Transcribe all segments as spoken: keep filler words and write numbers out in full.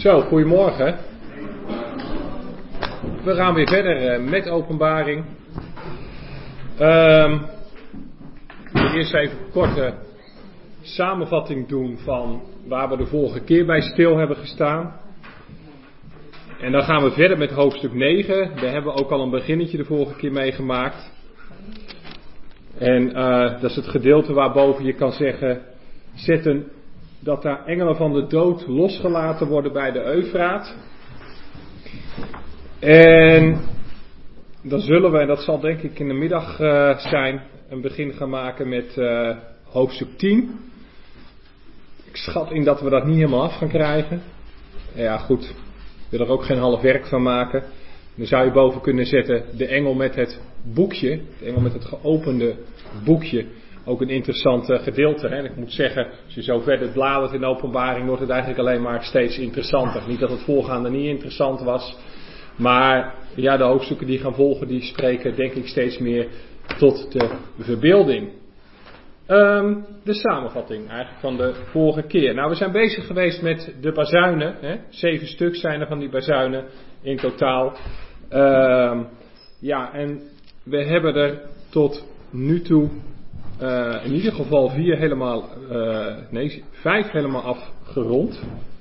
Zo, goedemorgen. We gaan weer verder uh, met openbaring. Um, ik wil eerst even een korte samenvatting doen van waar we de vorige keer bij stil hebben gestaan. En dan gaan we verder met hoofdstuk negen. Daar hebben we ook al een beginnetje de vorige keer meegemaakt. En uh, dat is het gedeelte waarboven je kan zeggen, zetten dat daar engelen van de dood losgelaten worden bij de Eufraat. En dan zullen we, en dat zal denk ik in de middag uh, zijn, een begin gaan maken met uh, hoofdstuk tien. Ik schat in dat we dat niet helemaal af gaan krijgen. Ja goed, ik wil er ook geen half werk van maken. Dan zou je boven kunnen zetten de engel met het boekje, de engel met het geopende boekje. Ook een interessant uh, gedeelte. Hè? En ik moet zeggen, als je zo verder bladert in de openbaring, wordt het eigenlijk alleen maar steeds interessanter. Niet dat het voorgaande niet interessant was. Maar ja, de hoofdstukken die gaan volgen, die spreken denk ik steeds meer tot de verbeelding. Um, de samenvatting eigenlijk van de vorige keer. Nou, we zijn bezig geweest met de bazuinen. Hè? Zeven stuk zijn er van die bazuinen in totaal. Um, ja, en we hebben er tot nu toe uh, in ieder geval vier helemaal, uh, nee, vijf helemaal afgerond.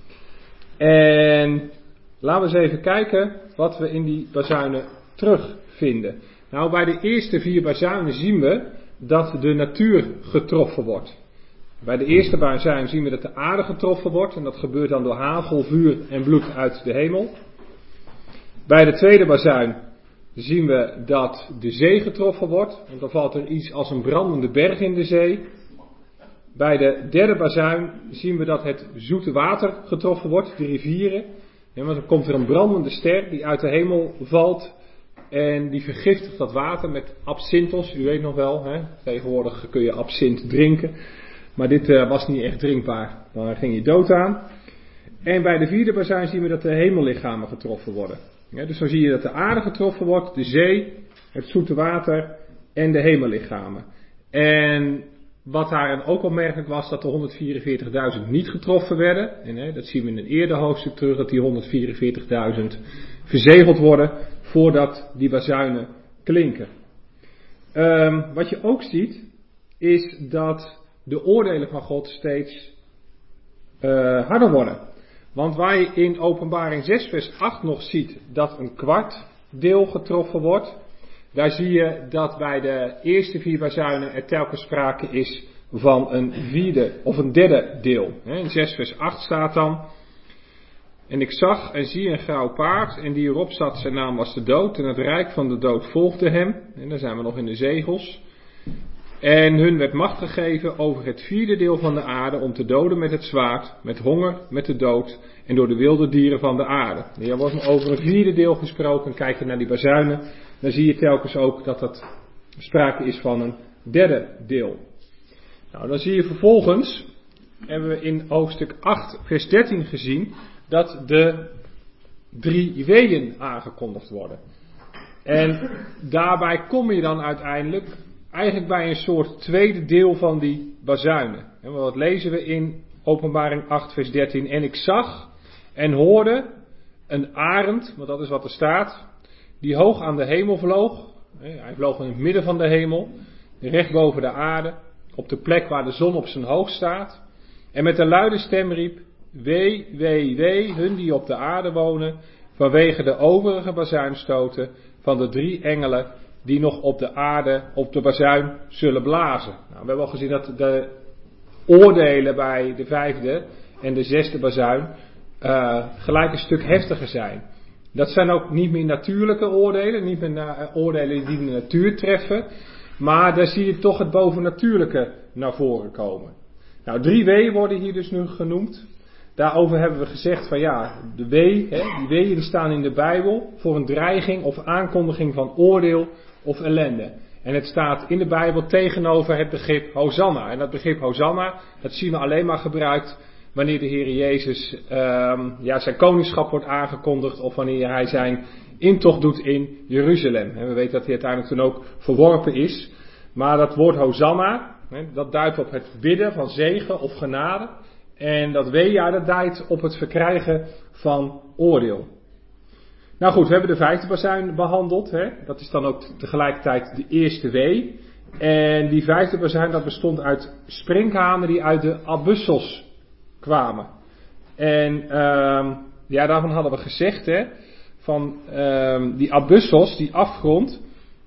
En laten we eens even kijken wat we in die bazuinen terugvinden. Nou, bij de eerste vier bazuinen zien we dat de natuur getroffen wordt. Bij de eerste bazuin zien we dat de aarde getroffen wordt. En dat gebeurt dan door hagel, vuur en bloed uit de hemel. Bij de tweede bazuin zien we dat de zee getroffen wordt. Want dan valt er iets als een brandende berg in de zee. Bij de derde bazuin zien we dat het zoete water getroffen wordt, de rivieren. Ja, want dan komt er een brandende ster die uit de hemel valt. En die vergiftigt dat water met absinthos. U weet nog wel, hè? Tegenwoordig kun je absint drinken. Maar dit uh, was niet echt drinkbaar. Daar ging je dood aan. En bij de vierde bazuin zien we dat de hemellichamen getroffen worden. Ja, dus dan zie je dat de aarde getroffen wordt, de zee, het zoete water en de hemellichamen. En wat daarin ook opmerkelijk was, dat de honderdvierenveertigduizend niet getroffen werden. En hè, dat zien we in een eerder hoofdstuk terug, dat die honderdvierenveertigduizend verzegeld worden voordat die bazuinen klinken. Um, wat je ook ziet, is dat de oordelen van God steeds uh, harder worden. Want waar je in Openbaring zes vers acht nog ziet dat een kwart deel getroffen wordt, daar zie je dat bij de eerste vier bazuinen er telkens sprake is van een vierde of een derde deel. In zes vers acht staat dan: en ik zag en zie een grauw paard en die erop zat, zijn naam was de dood en het rijk van de dood volgde hem. En dan zijn we nog in de zegels. En hun werd macht gegeven over het vierde deel van de aarde om te doden met het zwaard, met honger, met de dood en door de wilde dieren van de aarde. Hier wordt over een vierde deel gesproken. Kijk je naar die bazuinen, dan zie je telkens ook dat dat sprake is van een derde deel. Nou, dan zie je vervolgens, hebben we in hoofdstuk acht vers dertien gezien, dat de drie weeën aangekondigd worden. En daarbij kom je dan uiteindelijk eigenlijk bij een soort tweede deel van die bazuinen. En wat lezen we in Openbaring acht vers dertien? En ik zag en hoorde een arend, want dat is wat er staat, die hoog aan de hemel vloog. Hij vloog in het midden van de hemel, recht boven de aarde, op de plek waar de zon op zijn hoogst staat. En met een luide stem riep: wee, wee, wee, hun die op de aarde wonen, vanwege de overige bazuinstoten van de drie engelen die nog op de aarde op de bazuin zullen blazen. Nou, we hebben al gezien dat de oordelen bij de vijfde en de zesde bazuin uh, gelijk een stuk heftiger zijn. Dat zijn ook niet meer natuurlijke oordelen, niet meer na, oordelen die de natuur treffen, maar daar zie je toch het bovennatuurlijke naar voren komen. Nou, drie weeën worden hier dus nu genoemd. Daarover hebben we gezegd van ja, de wee, hè, die weeën staan in de Bijbel voor een dreiging of aankondiging van oordeel of ellende. En het staat in de Bijbel tegenover het begrip Hosanna. En dat begrip Hosanna, dat zien we alleen maar gebruikt wanneer de Heer Jezus um, ja, zijn koningschap wordt aangekondigd of wanneer hij zijn intocht doet in Jeruzalem. En we weten dat hij uiteindelijk toen ook verworpen is. Maar dat woord Hosanna, hè, dat duidt op het bidden van zegen of genade. En dat wee, ja, dat duidt op het verkrijgen van oordeel. Nou goed, we hebben de vijfde bazuin behandeld. Hè? Dat is dan ook tegelijkertijd de eerste wee. En die vijfde bazuin, dat bestond uit sprinkhanen die uit de abussels kwamen. En um, ja, daarvan hadden we gezegd, hè, van um, die abussels, die afgrond,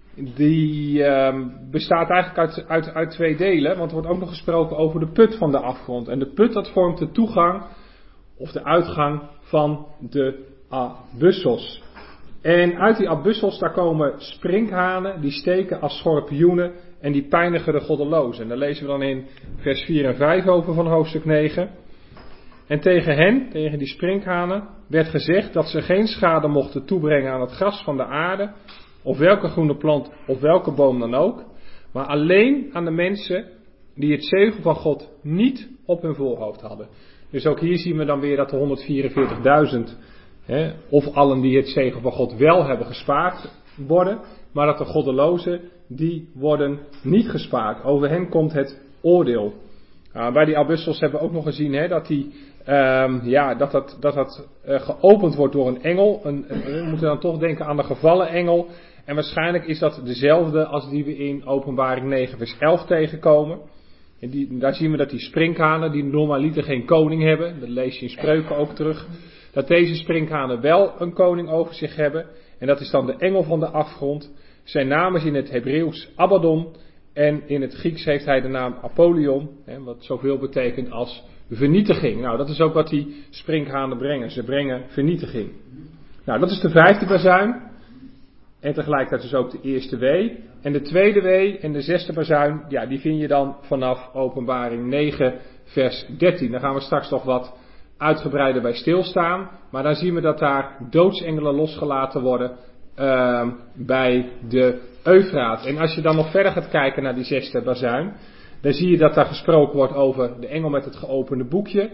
die um, bestaat eigenlijk uit, uit, uit twee delen. Want er wordt ook nog gesproken over de put van de afgrond. En de put, dat vormt de toegang of de uitgang van de abussels. En uit die abussels, daar komen sprinkhanen, die steken als schorpioenen en die pijnigen de goddelozen. En daar lezen we dan in vers vier en vijf over van hoofdstuk negen. En tegen hen, tegen die sprinkhanen, werd gezegd dat ze geen schade mochten toebrengen aan het gras van de aarde, of welke groene plant, of welke boom dan ook, maar alleen aan de mensen die het zegel van God niet op hun voorhoofd hadden. Dus ook hier zien we dan weer dat de honderdvierenveertigduizend, hè, of allen die het zegel van God wel hebben gespaard worden, maar dat de goddelozen, die worden niet gespaard. Over hen komt het oordeel. Uh, bij die abussels hebben we ook nog gezien, hè, dat, die, um, ja, dat dat, dat, dat uh, geopend wordt door een engel. Een, een, we moeten dan toch denken aan de gevallen engel. En waarschijnlijk is dat dezelfde als die we in Openbaring negen vers elf tegenkomen. En die, daar zien we dat die sprinkhanen, die normaliter geen koning hebben, dat lees je in Spreuken ook terug, dat deze sprinkhanen wel een koning over zich hebben. En dat is dan de engel van de afgrond. Zijn naam is in het Hebreeuws Abaddon. En in het Grieks heeft hij de naam Apollyon, hè, wat zoveel betekent als vernietiging. Nou, dat is ook wat die sprinkhanen brengen. Ze brengen vernietiging. Nou, dat is de vijfde bazuin. En tegelijkertijd dus ook de eerste wee. En de tweede wee en de zesde bazuin, ja, die vind je dan vanaf Openbaring negen vers dertien. Daar gaan we straks nog wat uitgebreider bij stilstaan. Maar dan zien we dat daar doodsengelen losgelaten worden uh, bij de Eufraat. En als je dan nog verder gaat kijken naar die zesde bazuin, dan zie je dat daar gesproken wordt over de engel met het geopende boekje.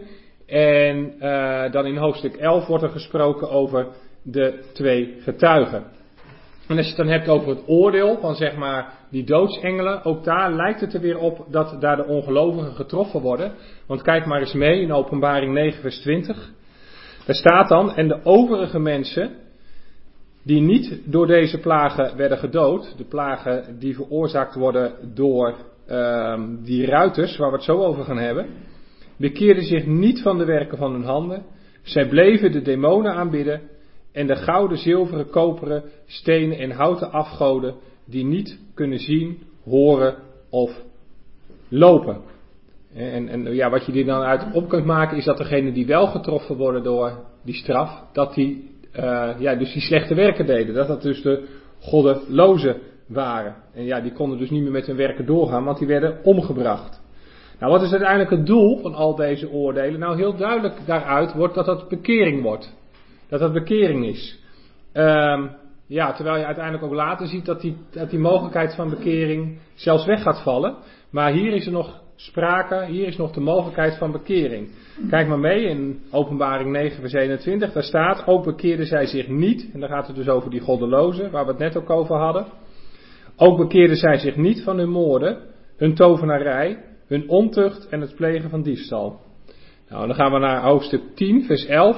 En uh, dan in hoofdstuk elf wordt er gesproken over de twee getuigen. En als je het dan hebt over het oordeel van zeg maar die doodsengelen, ook daar lijkt het er weer op dat daar de ongelovigen getroffen worden. Want kijk maar eens mee in Openbaring negen vers twintig. Daar staat dan, en de overige mensen die niet door deze plagen werden gedood, de plagen die veroorzaakt worden door uh, die ruiters, waar we het zo over gaan hebben, bekeerden zich niet van de werken van hun handen. Zij bleven de demonen aanbidden en de gouden, zilveren, koperen, stenen en houten afgoden die niet kunnen zien, horen of lopen. En, en ja, wat je er dan uit op kunt maken is dat degenen die wel getroffen worden door die straf, dat die Uh, ja, dus die slechte werken deden. Dat dat dus de goddelozen waren. En ja, die konden dus niet meer met hun werken doorgaan, want die werden omgebracht. Nou, wat is uiteindelijk het doel van al deze oordelen? Nou, heel duidelijk daaruit wordt dat dat bekering wordt. Dat dat bekering is. Um, ja, terwijl je uiteindelijk ook later ziet dat die, dat die mogelijkheid van bekering zelfs weg gaat vallen. Maar hier is er nog sprake, hier is nog de mogelijkheid van bekering. Kijk maar mee in Openbaring negen vers eenentwintig, daar staat, ook bekeerden zij zich niet, en dan gaat het dus over die goddelozen, waar we het net ook over hadden. Ook bekeerden zij zich niet van hun moorden, hun tovenarij, hun ontucht en het plegen van diefstal. Nou, dan gaan we naar hoofdstuk tien vers elf,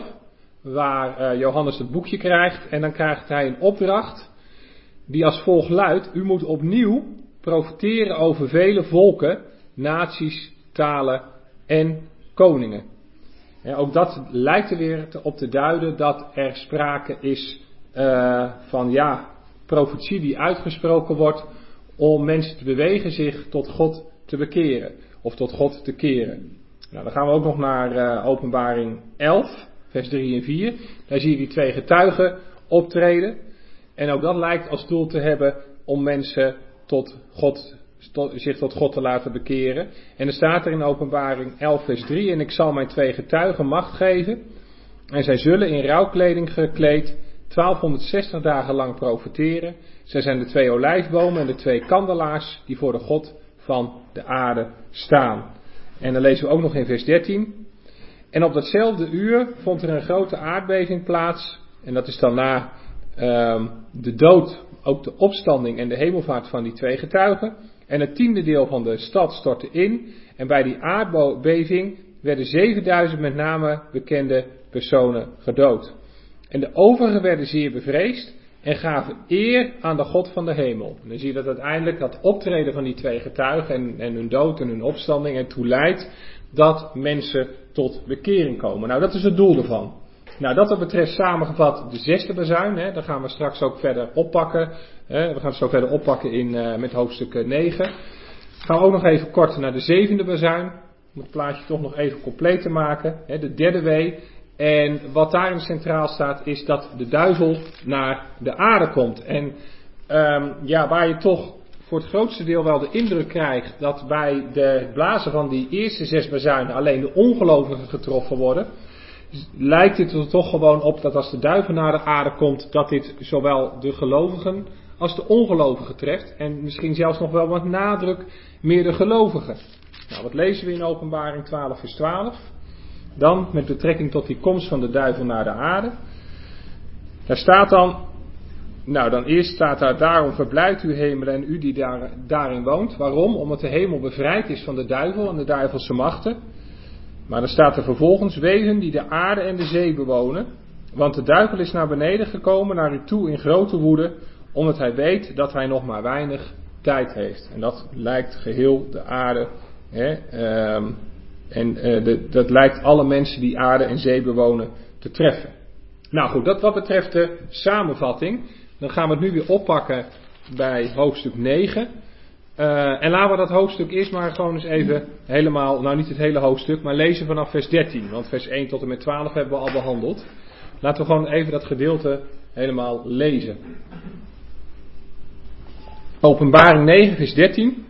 waar uh, Johannes het boekje krijgt, en dan krijgt hij een opdracht, die als volgt luidt, u moet opnieuw profiteren over vele volken, naties, talen en koningen. Ja, ook dat lijkt er weer op te duiden dat er sprake is uh, van ja, profetie die uitgesproken wordt om mensen te bewegen zich tot God te bekeren. Of tot God te keren. Nou, dan gaan we ook nog naar uh, Openbaring elf, vers drie en vier. Daar zie je die twee getuigen optreden. En ook dat lijkt als doel te hebben om mensen tot God Tot, zich tot God te laten bekeren. En er staat er in Openbaring elf vers drie, en ik zal mijn twee getuigen macht geven, en zij zullen in rouwkleding gekleed twaalfhonderdzestig dagen lang profeteren. Zij zijn de twee olijfbomen en de twee kandelaars die voor de God van de aarde staan. En dan lezen we ook nog in vers dertien. En op datzelfde uur vond er een grote aardbeving plaats, en dat is dan na um, de dood, ook de opstanding en de hemelvaart van die twee getuigen. En het tiende deel van de stad stortte in. En bij die aardbeving werden zevenduizend met name bekende personen gedood. En de overigen werden zeer bevreesd en gaven eer aan de God van de hemel. En dan zie je dat uiteindelijk dat optreden van die twee getuigen en, en hun dood en hun opstanding ertoe leidt dat mensen tot bekering komen. Nou, dat is het doel ervan. Nou, dat wat betreft samengevat de zesde bazuin, hè, daar gaan we straks ook verder oppakken. Hè, we gaan het zo verder oppakken in, uh, met hoofdstuk negen. Gaan we ook nog even kort naar de zevende bazuin, om het plaatje toch nog even compleet te maken. Hè, de derde wee. En wat daarin centraal staat is dat de duivel naar de aarde komt. En um, ja, waar je toch voor het grootste deel wel de indruk krijgt dat bij de blazen van die eerste zes bazuinen alleen de ongelovigen getroffen worden, lijkt het er toch gewoon op dat als de duivel naar de aarde komt, dat dit zowel de gelovigen als de ongelovigen treft. En misschien zelfs nog wel wat nadruk meer de gelovigen. Nou, wat lezen we in Openbaring twaalf vers twaalf? Dan met betrekking tot die komst van de duivel naar de aarde. Daar staat dan, nou dan eerst staat daar, daarom verblijdt u hemelen en u die daar, daarin woont. Waarom? Omdat de hemel bevrijd is van de duivel en de duivelse machten. Maar dan staat er vervolgens, wegen die de aarde en de zee bewonen. Want de duivel is naar beneden gekomen naar u toe in grote woede, omdat hij weet dat hij nog maar weinig tijd heeft. En dat lijkt geheel de aarde, hè, um, en uh, de, dat lijkt alle mensen die aarde en zee bewonen te treffen. Nou goed, dat wat betreft de samenvatting. Dan gaan we het nu weer oppakken bij hoofdstuk negen. Uh, en laten we dat hoofdstuk eerst maar gewoon eens even helemaal, nou niet het hele hoofdstuk, maar lezen vanaf vers dertien. Want vers één tot en met twaalf hebben we al behandeld. Laten we gewoon even dat gedeelte helemaal lezen. Openbaring negen vers dertien.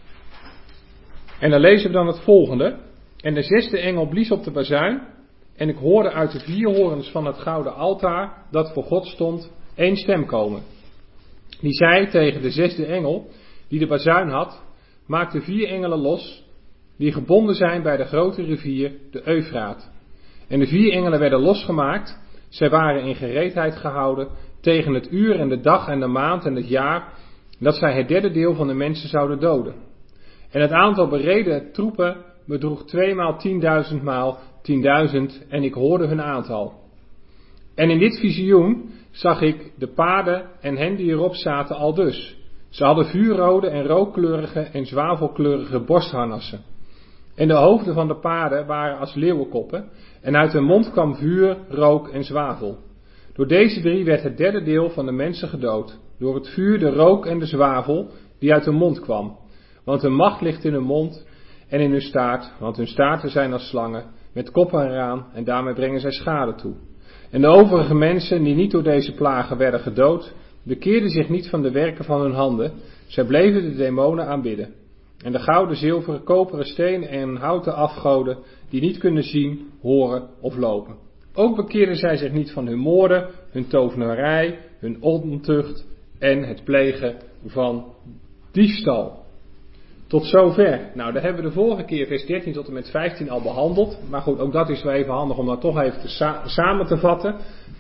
En dan lezen we dan het volgende. En de zesde engel blies op de bazuin. En ik hoorde uit de vier horens van het gouden altaar, dat voor God stond, één stem komen. Die zei tegen de zesde engel, die de bazuin had, maak de vier engelen los, die gebonden zijn bij de grote rivier, de Eufraat. En de vier engelen werden losgemaakt. Zij waren in gereedheid gehouden tegen het uur en de dag en de maand en het jaar, dat zij het derde deel van de mensen zouden doden. En het aantal bereden troepen bedroeg tweemaal tienduizend maal tienduizend en ik hoorde hun aantal. En in dit visioen zag ik de paarden en hen die erop zaten aldus. Ze hadden vuurrode en rookkleurige en zwavelkleurige borstharnassen. En de hoofden van de paarden waren als leeuwenkoppen en uit hun mond kwam vuur, rook en zwavel. Door deze drie werd het derde deel van de mensen gedood. Door het vuur, de rook en de zwavel die uit hun mond kwam. Want hun macht ligt in hun mond en in hun staart, want hun staarten zijn als slangen, met koppen eraan, en daarmee brengen zij schade toe. En de overige mensen, die niet door deze plagen werden gedood, bekeerden zich niet van de werken van hun handen, zij bleven de demonen aanbidden. En de gouden, zilveren, koperen steen en houten afgoden, die niet kunnen zien, horen of lopen. Ook bekeerden zij zich niet van hun moorden, hun tovenarij, hun ontucht en het plegen van diefstal. Tot zover. Nou, daar hebben we de vorige keer vers dertien tot en met vijftien al behandeld. Maar goed, ook dat is wel even handig om dat toch even te sa- samen te vatten.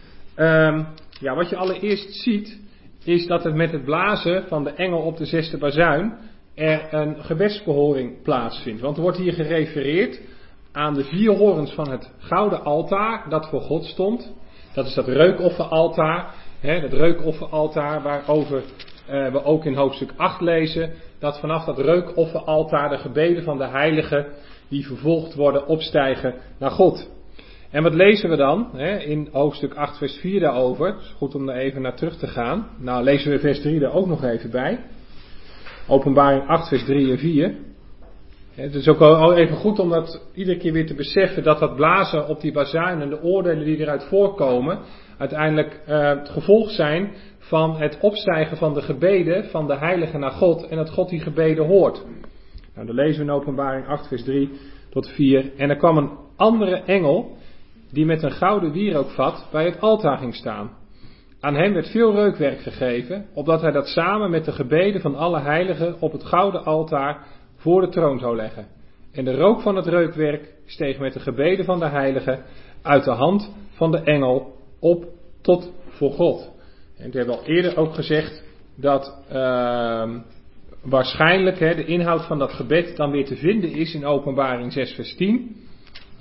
Um, ja, wat je allereerst ziet, is dat het met het blazen van de engel op de zesde bazuin er een gebedsbehoring plaatsvindt. Want er wordt hier gerefereerd aan de vier horens van het gouden altaar dat voor God stond. Dat is dat reukofferaltaar. Hè, dat reukofferaltaar waarover uh, we ook in hoofdstuk acht lezen. Dat vanaf dat reukofferaltaar de gebeden van de heiligen die vervolgd worden opstijgen naar God. En wat lezen we dan hè, in hoofdstuk acht vers vier daarover? Het is goed om er even naar terug te gaan. Nou lezen we vers drie er ook nog even bij. Openbaring acht vers drie en vier. Het is ook al even goed om dat iedere keer weer te beseffen dat dat blazen op die bazuin en de oordelen die eruit voorkomen uiteindelijk uh, het gevolg zijn van het opstijgen van de gebeden van de heiligen naar God en dat God die gebeden hoort. Nou, dan lezen we in Openbaring acht vers drie tot vier. En er kwam een andere engel die met een gouden wierookvat bij het altaar ging staan. Aan hem werd veel reukwerk gegeven, opdat hij dat samen met de gebeden van alle heiligen op het gouden altaar voor de troon zou leggen. En de rook van het reukwerk steeg met de gebeden van de heiligen uit de hand van de engel op tot voor God. En we hebben al eerder ook gezegd dat uh, waarschijnlijk hè, de inhoud van dat gebed dan weer te vinden is in Openbaring zes vers tien.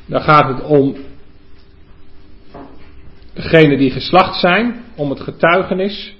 Dan gaat het om degenen die geslacht zijn, om het getuigenis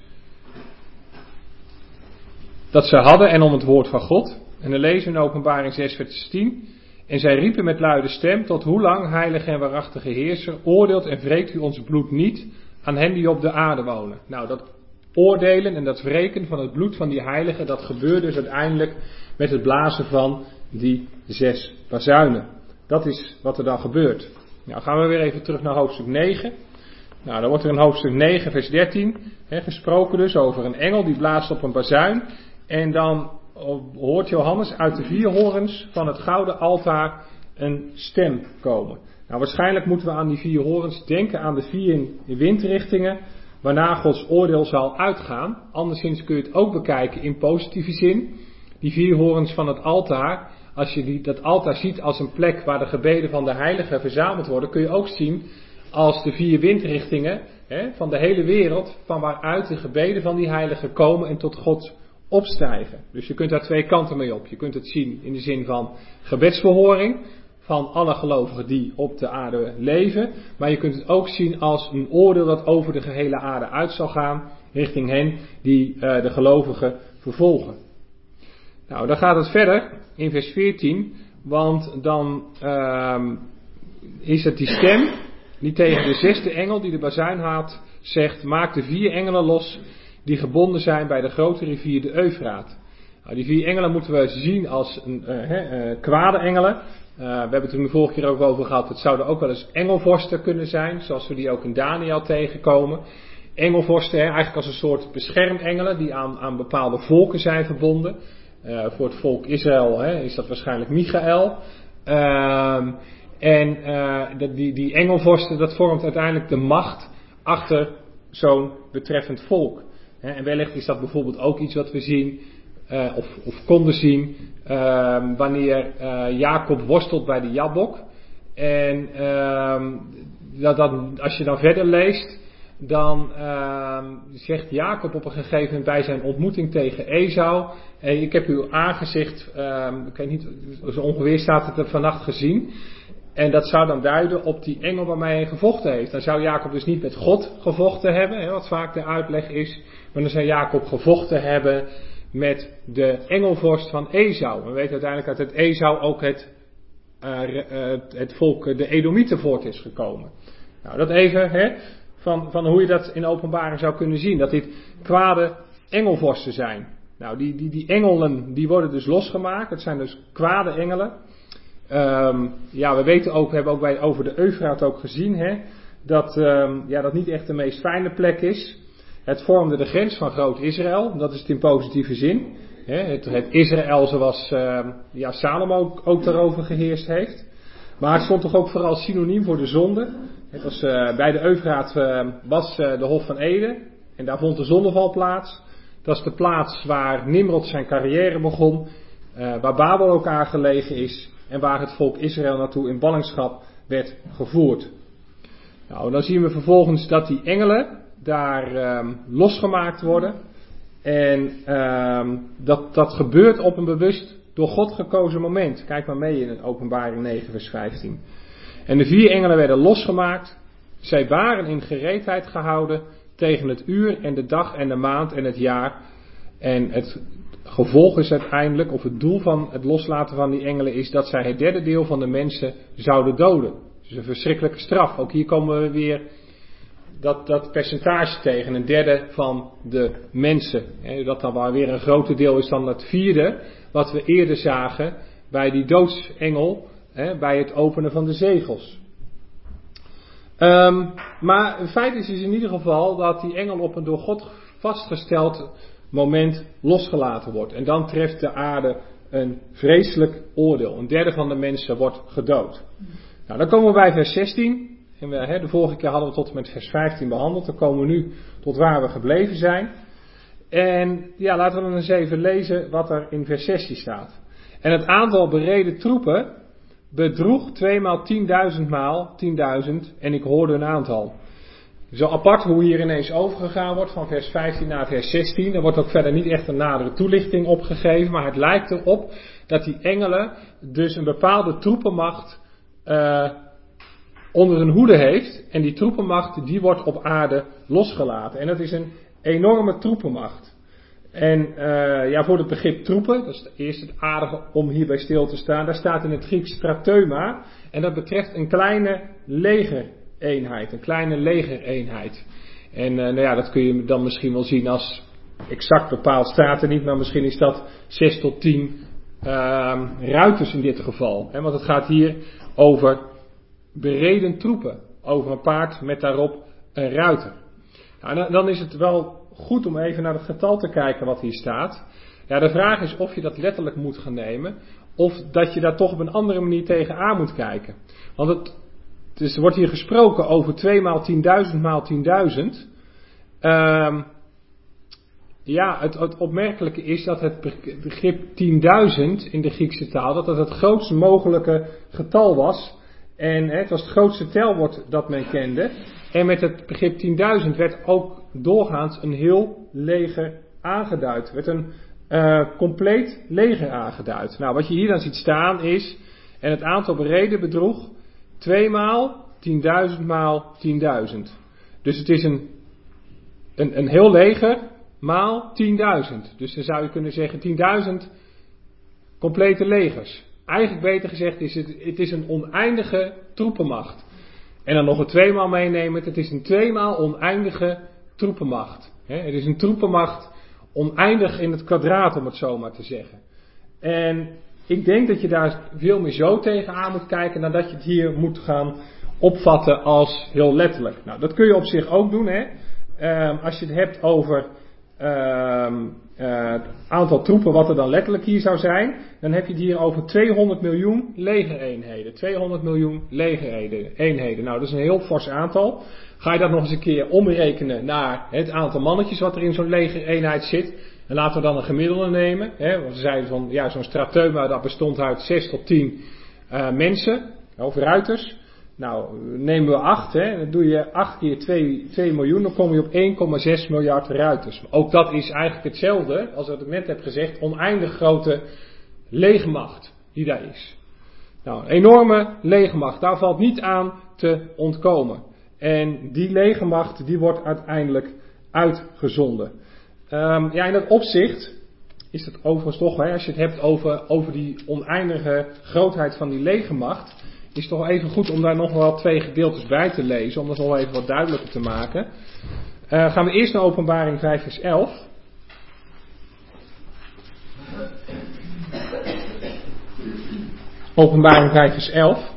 dat ze hadden en om het woord van God. En dan lezen we in Openbaring zes vers tien. En zij riepen met luide stem, tot hoe lang, heilige en waarachtige heerser, oordeelt en wreekt u ons bloed niet aan hen die op de aarde wonen. Nou, dat oordelen en dat wreken van het bloed van die heiligen, dat gebeurt dus uiteindelijk met het blazen van die zes bazuinen. Dat is wat er dan gebeurt. Nou, gaan we weer even terug naar hoofdstuk negen. Nou, dan wordt er in hoofdstuk negen vers dertien hè, gesproken dus over een engel die blaast op een bazuin. En dan hoort Johannes uit de vier horens van het gouden altaar een stem komen. Nou, waarschijnlijk moeten we aan die vier horens denken aan de vier windrichtingen waarna Gods oordeel zal uitgaan. Anderszins kun je het ook bekijken in positieve zin. Die vier horens van het altaar, als je die, dat altaar ziet als een plek waar de gebeden van de heiligen verzameld worden, kun je ook zien als de vier windrichtingen hè, van de hele wereld, van waaruit de gebeden van die heiligen komen en tot God opstijgen. Dus je kunt daar twee kanten mee op. Je kunt het zien in de zin van gebedsverhoring van alle gelovigen die op de aarde leven. Maar je kunt het ook zien als een oordeel dat over de gehele aarde uit zal gaan richting hen die uh, de gelovigen vervolgen. Nou, dan gaat het verder in vers veertien. Want dan uh, is het die stem die tegen de zesde engel die de bazuin haat zegt, maak de vier engelen los die gebonden zijn bij de grote rivier de Eufraat. Nou, die vier engelen moeten we zien als een, uh, uh, uh, kwade engelen. Uh, we hebben het er de vorige keer ook over gehad. Het zouden ook wel eens engelvorsten kunnen zijn, zoals we die ook in Daniel tegenkomen. Engelvorsten, hè, eigenlijk als een soort beschermengelen die aan, aan bepaalde volken zijn verbonden. Uh, voor het volk Israël hè, is dat waarschijnlijk Michael. Uh, en uh, die, die engelvorsten, dat vormt uiteindelijk de macht achter zo'n betreffend volk. En wellicht is dat bijvoorbeeld ook iets wat we zien, uh, of, of konden zien, uh, wanneer uh, Jacob worstelt bij de Jabbok. En uh, dat, dat, als je dan verder leest, dan uh, zegt Jacob op een gegeven moment bij zijn ontmoeting tegen Esau, hey, ik heb uw aangezicht, uh, ik weet niet, zo ongeveer staat het er vannacht gezien. En dat zou dan duiden op die engel waarmee hij gevochten heeft. Dan zou Jacob dus niet met God gevochten hebben, hè, wat vaak de uitleg is. Maar dan zou Jacob gevochten hebben met de engelvorst van Esau. We weten uiteindelijk dat uit Esau ook het, uh, uh, het volk, de Edomieten, voort is gekomen. Nou, dat even hè, van, van hoe je dat in openbaring zou kunnen zien. Dat dit kwade engelvorsten zijn. Nou, die, die, die engelen die worden dus losgemaakt. Het zijn dus kwade engelen. Um, ja, we weten ook, we hebben ook bij, over de Eufraat ook gezien, hè, dat um, ja, dat niet echt de meest fijne plek is. Het vormde de grens van Groot Israël, dat is het in positieve zin. Hè, het, het Israël zoals uh, ja, Salomo ook, ook daarover geheerst heeft. Maar het stond toch ook vooral synoniem voor de zonde. Het was, uh, bij de Eufraat uh, was uh, de Hof van Eden en daar vond de zondeval plaats. Dat is de plaats waar Nimrod zijn carrière begon, uh, waar Babel ook aangelegen is. En waar het volk Israël naartoe in ballingschap werd gevoerd. Nou, dan zien we vervolgens dat die engelen daar um, losgemaakt worden. En um, dat, dat gebeurt op een bewust door God gekozen moment. Kijk maar mee in Openbaring negen vers vijftien. En de vier engelen werden losgemaakt. Zij waren in gereedheid gehouden tegen het uur en de dag en de maand en het jaar. En het gevolg is uiteindelijk, of het doel van het loslaten van die engelen is dat zij het derde deel van de mensen zouden doden. Dus een verschrikkelijke straf. Ook hier komen we weer dat, dat percentage tegen, een derde van de mensen. Hè, dat dan wel weer een groter deel is dan het vierde, wat we eerder zagen bij die doodsengel, hè, bij het openen van de zegels. Um, maar het feit is dus in ieder geval dat die engel op een door God vastgesteld moment losgelaten wordt. En dan treft de aarde een vreselijk oordeel. Een derde van de mensen wordt gedood. Nou, dan komen we bij vers zestien. En we, hè, de vorige keer hadden we tot en met vers vijftien behandeld. Dan komen we nu tot waar we gebleven zijn. En ja, laten we dan eens even lezen wat er in vers zestien staat. En het aantal bereden troepen bedroeg tweemaal tienduizend maal tienduizend. En ik hoorde een aantal. Zo apart hoe hier ineens overgegaan wordt van vers vijftien naar vers zestien. Er wordt ook verder niet echt een nadere toelichting opgegeven. Maar het lijkt erop dat die engelen dus een bepaalde troepenmacht uh, onder zijn hoede heeft. En die troepenmacht die wordt op aarde losgelaten. En dat is een enorme troepenmacht. En uh, ja, voor het begrip troepen, dat is eerst het aardige om hierbij stil te staan. Daar staat in het Grieks strateuma. En dat betreft een kleine legereenheid. Een kleine legereenheid. En uh, nou ja, dat kun je dan misschien wel zien als exact bepaald staat er niet. Maar misschien is dat zes tot tien uh, ruiters in dit geval. Hè, want het gaat hier over bereden troepen. Over een paard met daarop een ruiter. Nou, dan is het wel goed om even naar het getal te kijken wat hier staat. Ja, de vraag is of je dat letterlijk moet gaan nemen. Of dat je daar toch op een andere manier tegenaan moet kijken. Want het, dus er wordt hier gesproken over twee maal tienduizend maal tienduizend. Um, ja, het, het opmerkelijke is dat het begrip tienduizend in de Griekse taal, dat dat het grootst mogelijke getal was. En het was het grootste telwoord dat men kende. En met het begrip tienduizend werd ook doorgaans een heel leger aangeduid. Werd een uh, compleet leger aangeduid. Nou, wat je hier dan ziet staan is, en het aantal bereden bedroeg twee maal tienduizend maal tienduizend. Dus het is een, een, een heel leger maal tienduizend. Dus dan zou je kunnen zeggen tienduizend complete legers. Eigenlijk beter gezegd is het, het is een oneindige troepenmacht. En dan nog een tweemaal meenemen, het is een tweemaal oneindige troepenmacht. He, het is een troepenmacht oneindig in het kwadraat, om het zo maar te zeggen. En ik denk dat je daar veel meer zo tegenaan moet kijken, dan dat je het hier moet gaan opvatten als heel letterlijk. Nou, dat kun je op zich ook doen, hè. Um, als je het hebt over um, uh, het aantal troepen wat er dan letterlijk hier zou zijn, dan heb je het hier over tweehonderd miljoen legereenheden. tweehonderd miljoen legereenheden. Nou, dat is een heel fors aantal. Ga je dat nog eens een keer omrekenen naar het aantal mannetjes wat er in zo'n legereenheid zit. En laten we dan een gemiddelde nemen. Hè, want we zeiden van, ja, zo'n strateuma dat bestond uit zes tot tien uh, mensen, of ruiters. Nou, nemen we acht, hè, dan doe je acht keer twee miljoen, dan kom je op één komma zes miljard ruiters. Ook dat is eigenlijk hetzelfde, als ik het net heb gezegd, oneindig grote legermacht die daar is. Nou, een enorme legermacht, daar valt niet aan te ontkomen. En die legermacht, die wordt uiteindelijk uitgezonden. Um, ja, in dat opzicht is het overigens toch, hè, als je het hebt over, over die oneindige grootheid van die legermacht, is het toch even goed om daar nog wel twee gedeeltes bij te lezen, om dat nog even wat duidelijker te maken. Uh, gaan we eerst naar Openbaring vijf vers elf. Openbaring vijf vers elf.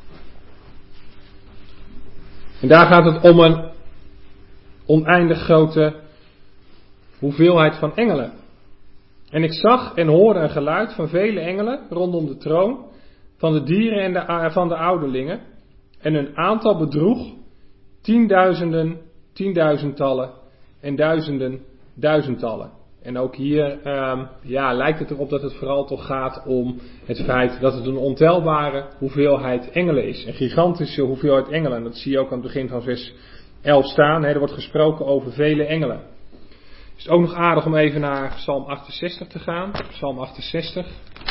En daar gaat het om een oneindig grote hoeveelheid van engelen. En ik zag en hoorde een geluid van vele engelen rondom de troon, van de dieren en de, van de ouderlingen. En hun aantal bedroeg tienduizenden, tienduizendtallen en duizenden, duizendtallen. En ook hier um, ja, lijkt het erop dat het vooral toch gaat om het feit dat het een ontelbare hoeveelheid engelen is. Een gigantische hoeveelheid engelen. En dat zie je ook aan het begin van vers elf staan. Hè. Er wordt gesproken over vele engelen. Is het ook nog aardig om even naar Psalm achtenzestig te gaan. Psalm achtenzestig.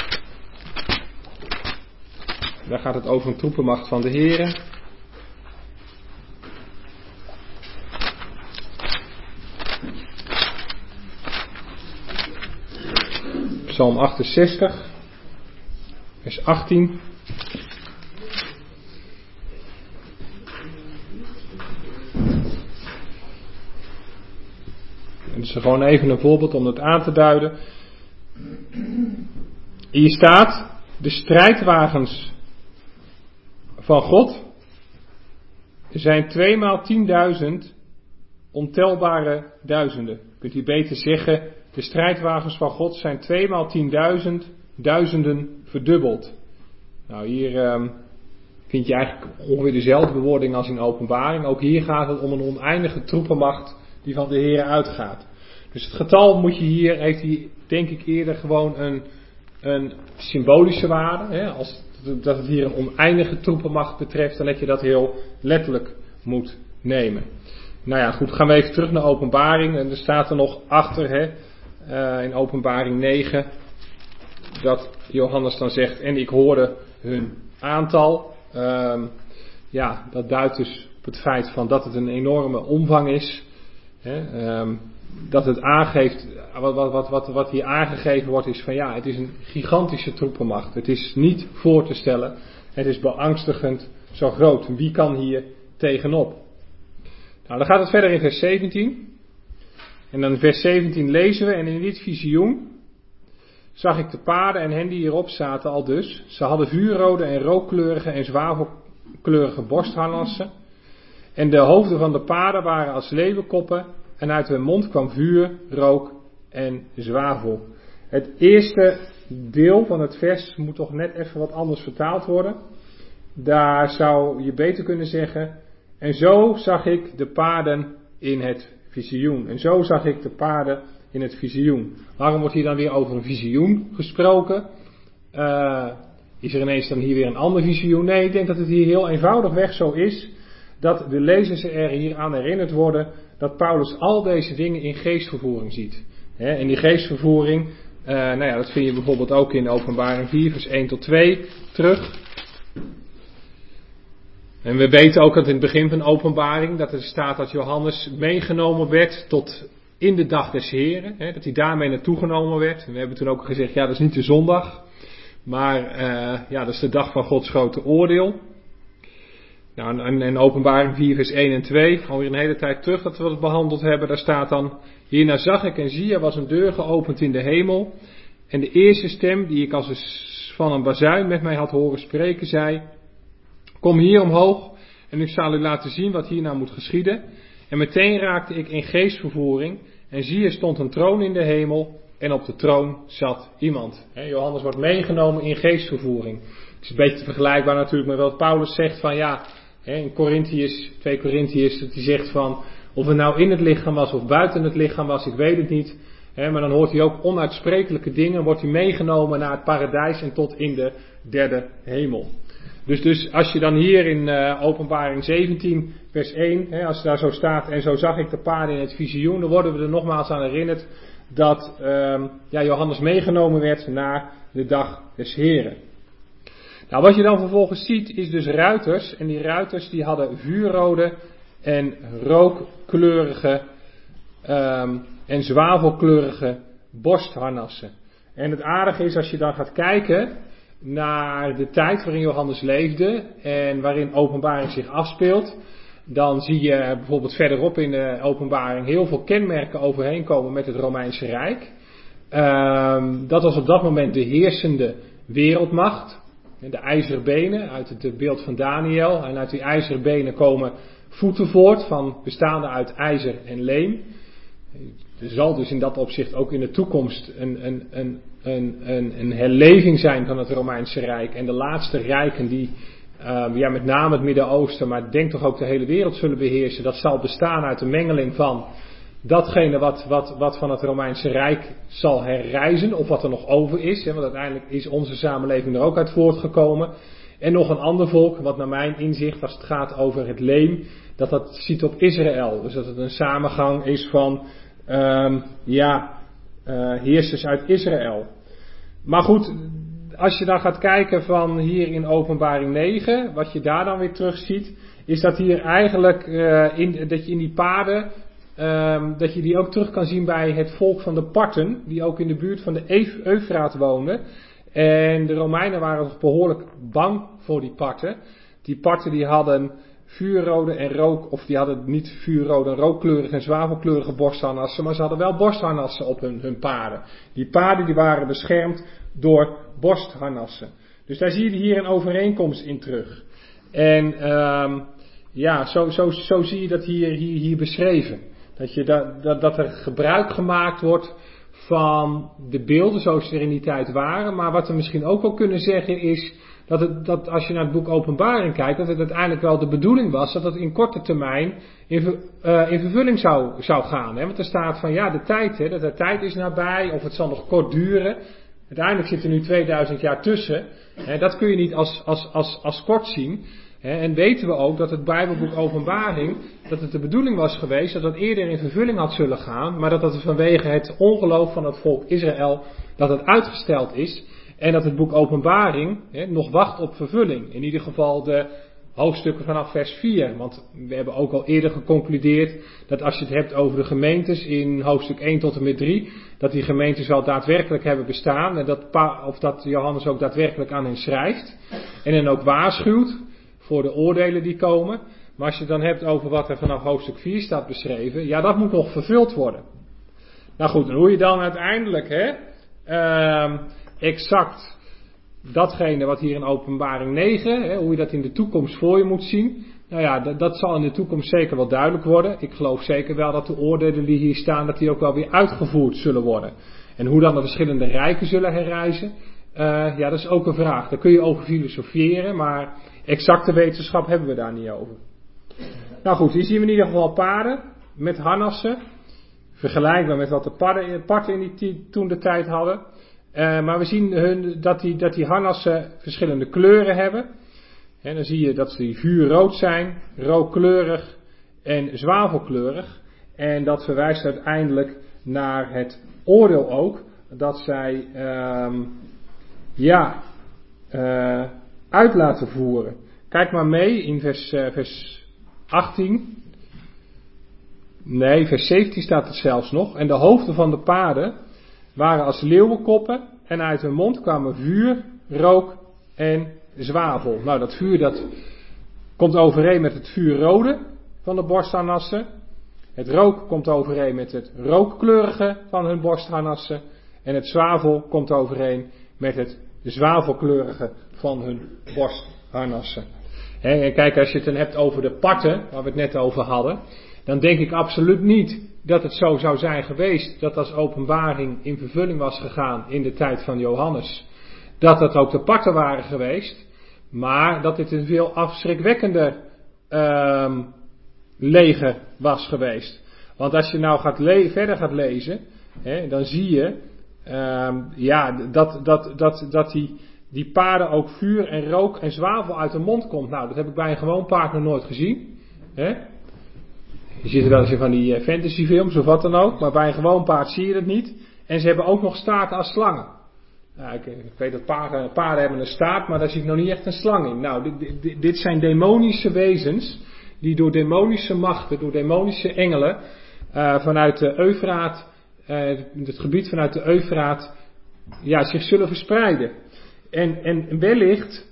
Daar gaat het over een troepenmacht van de Here. Psalm achtenzestig, vers achttien. Het is gewoon even een voorbeeld om het aan te duiden. Hier staat, de strijdwagens van God zijn tweemaal tienduizend ontelbare duizenden. Je kunt hier beter zeggen, de strijdwagens van God zijn tweemaal tienduizend duizenden verdubbeld. Nou, hier um, vind je eigenlijk ongeveer dezelfde bewoording als in Openbaring. Ook hier gaat het om een oneindige troepenmacht die van de Heer uitgaat. Dus het getal moet je hier, heeft hij denk ik eerder gewoon een, een symbolische waarde. Hè? Als dat het hier een oneindige troepenmacht betreft, dan dat je dat heel letterlijk moet nemen. Nou ja, goed, gaan we even terug naar Openbaring. En er staat er nog achter, hè, uh, in Openbaring negen, dat Johannes dan zegt, en ik hoorde hun aantal. Um, ja, dat duidt dus op het feit van dat het een enorme omvang is. Hè, um, dat het aangeeft, wat, wat, wat, wat hier aangegeven wordt is van ja, het is een gigantische troepenmacht. Het is niet voor te stellen. Het is beangstigend zo groot. Wie kan hier tegenop? Nou, dan gaat het verder in vers zeventien. En dan in vers zeventien lezen we, en in dit visioen zag ik de paarden en hen die hierop zaten al dus. Ze hadden vuurrode en rookkleurige en zwavelkleurige borstharnassen. En de hoofden van de paarden waren als leeuwenkoppen. En uit hun mond kwam vuur, rook en zwavel. Het eerste deel van het vers moet toch net even wat anders vertaald worden. Daar zou je beter kunnen zeggen. En zo zag ik de paarden in het visioen. En zo zag ik de paarden in het visioen. Waarom wordt hier dan weer over een visioen gesproken? Uh, is er ineens dan hier weer een ander visioen? Nee, ik denk dat het hier heel eenvoudigweg zo is. Dat de lezers er hier aan herinnerd worden dat Paulus al deze dingen in geestvervoering ziet. He, en die geestvervoering, uh, nou ja, dat vind je bijvoorbeeld ook in Openbaring vier vers één tot twee terug. En we weten ook dat in het begin van Openbaring dat er staat dat Johannes meegenomen werd tot in de dag des Heren. He, dat hij daarmee naartoe genomen werd. En we hebben toen ook gezegd, ja, dat is niet de zondag. Maar uh, ja, dat is de dag van Gods grote oordeel. Nou, en, en Openbaring vier vers één en twee, alweer een hele tijd terug dat we dat behandeld hebben. Daar staat dan, hierna zag ik en zie, er was een deur geopend in de hemel. En de eerste stem, die ik als een, van een bazuin met mij had horen spreken, zei, kom hier omhoog en ik zal u laten zien wat hierna moet geschieden. En meteen raakte ik in geestvervoering en zie, er stond een troon in de hemel en op de troon zat iemand. He, Johannes wordt meegenomen in geestvervoering. Het is een beetje vergelijkbaar natuurlijk met wat Paulus zegt van ja, in Korintiërs, twee Korintiërs, dat hij zegt van of het nou in het lichaam was of buiten het lichaam was, ik weet het niet. He, maar dan hoort hij ook onuitsprekelijke dingen, wordt hij meegenomen naar het paradijs en tot in de derde hemel. Dus, dus als je dan hier in uh, Openbaring zeventien vers één, he, als het daar zo staat en zo zag ik de paarden in het visioen, dan worden we er nogmaals aan herinnerd dat um, ja, Johannes meegenomen werd naar de dag des Heren. Nou, wat je dan vervolgens ziet is dus ruiters. En die ruiters die hadden vuurrode en rookkleurige um, en zwavelkleurige borstharnassen. En het aardige is als je dan gaat kijken naar de tijd waarin Johannes leefde en waarin openbaring zich afspeelt. Dan zie je bijvoorbeeld verderop in de openbaring heel veel kenmerken overheen komen met het Romeinse Rijk. Um, dat was op dat moment de heersende wereldmacht. De ijzeren benen uit het beeld van Daniel. En uit die ijzeren benen komen voeten voort, van bestaande uit ijzer en leem. Er zal dus in dat opzicht ook in de toekomst een, een, een, een, een, een herleving zijn van het Romeinse Rijk. En de laatste rijken die um, ja, met name het Midden-Oosten, maar ik denk toch ook de hele wereld zullen beheersen. Dat zal bestaan uit een mengeling van datgene wat, wat, wat van het Romeinse Rijk zal herrijzen, of wat er nog over is. Hè, want uiteindelijk is onze samenleving er ook uit voortgekomen. En nog een ander volk, wat naar mijn inzicht, als het gaat over het leem, dat dat ziet op Israël. Dus dat het een samengang is van um, ja, uh, heersers uit Israël. Maar goed, als je dan gaat kijken van hier in Openbaring negen, wat je daar dan weer terug ziet, is dat hier eigenlijk uh, in, dat je in die paden, um, dat je die ook terug kan zien bij het volk van de Parten, die ook in de buurt van de Euf- Eufraat woonden. En de Romeinen waren toch behoorlijk bang voor die Parten. Die Parten die hadden vuurrode en rook, of die hadden niet vuurrode en rookkleurige en zwavelkleurige borstharnassen, maar ze hadden wel borstharnassen op hun, hun paarden. Die paarden die waren beschermd door borstharnassen. Dus daar zie je hier een overeenkomst in terug. En um, ja, zo, zo, zo zie je dat hier, hier, hier beschreven. Dat, je dat, dat, dat er gebruik gemaakt wordt van de beelden zoals ze er in die tijd waren. Maar wat we misschien ook wel kunnen zeggen is dat, het, dat als je naar het boek Openbaring kijkt, dat het uiteindelijk wel de bedoeling was dat het in korte termijn in, uh, in vervulling zou, zou gaan. Hè? Want er staat van ja, de tijd, hè, dat de tijd is nabij of het zal nog kort duren. Uiteindelijk zit er nu tweeduizend jaar tussen. Hè? Dat kun je niet als, als, als, als kort zien. Hè? En weten we ook dat het Bijbelboek Openbaring, dat het de bedoeling was geweest dat dat eerder in vervulling had zullen gaan, maar dat het vanwege het ongeloof van het volk Israël, dat het uitgesteld is. En dat het boek Openbaring hè, nog wacht op vervulling. In ieder geval de hoofdstukken vanaf vers vier. Want we hebben ook al eerder geconcludeerd dat als je het hebt over de gemeentes in hoofdstuk één tot en met drie, dat die gemeentes wel daadwerkelijk hebben bestaan. En dat, of dat Johannes ook daadwerkelijk aan hen schrijft. En hen ook waarschuwt voor de oordelen die komen. Maar als je het dan hebt over wat er vanaf hoofdstuk vier staat beschreven, ja, dat moet nog vervuld worden. Nou goed, en hoe je dan uiteindelijk hè, uh, exact datgene wat hier in Openbaring negen, hè, hoe je dat in de toekomst voor je moet zien, nou ja, dat, dat zal in de toekomst zeker wel duidelijk worden. Ik geloof zeker wel dat de oordelen die hier staan, dat die ook wel weer uitgevoerd zullen worden. En hoe dan de verschillende rijken zullen herrijzen, uh, ja, dat is ook een vraag. Daar kun je over filosoferen, maar exacte wetenschap hebben we daar niet over. Nou goed, hier zien we in ieder geval paarden met harnassen. Vergelijkbaar met wat de parten, parten in die toen de tijd hadden. Uh, maar we zien hun, dat, die, dat die harnassen verschillende kleuren hebben. En dan zie je dat ze vuurrood zijn, rookkleurig en zwavelkleurig. En dat verwijst uiteindelijk naar het oordeel ook. Dat zij uh, ja, uh, uit laten voeren. Kijk maar mee in vers, uh, vers achttien. Nee, vers zeventien staat het zelfs nog. En de hoofden van de paarden waren als leeuwenkoppen. En uit hun mond kwamen vuur, rook en zwavel. Nou, dat vuur dat komt overeen met het vuurrode van de borstharnassen. Het rook komt overeen met het rookkleurige van hun borstharnassen. En het zwavel komt overeen met het zwavelkleurige van hun borstharnassen. En kijk, als je het dan hebt over de parten, waar we het net over hadden, dan denk ik absoluut niet dat het zo zou zijn geweest dat als openbaring in vervulling was gegaan in de tijd van Johannes, dat dat ook de parten waren geweest, maar dat dit een veel afschrikwekkender um, leger was geweest. Want als je nou gaat le- verder gaat lezen, hè, dan zie je um, ja, dat, dat, dat, dat die, die paarden ook vuur en rook en zwavel uit de mond komt. Nou, dat heb ik bij een gewoon paard nog nooit gezien. Hè? Je ziet er wel eens in van die fantasyfilms of wat dan ook, maar bij een gewoon paard zie je dat niet. En ze hebben ook nog staarten als slangen. Nou, ik, ik weet dat paarden, paarden hebben een staart, maar daar zie ik nog niet echt een slang in. Nou, dit, dit, dit zijn demonische wezens die door demonische machten, door demonische engelen uh, vanuit de Eufraat, uh, het gebied vanuit de Eufraat, ja, zich zullen verspreiden. En, en wellicht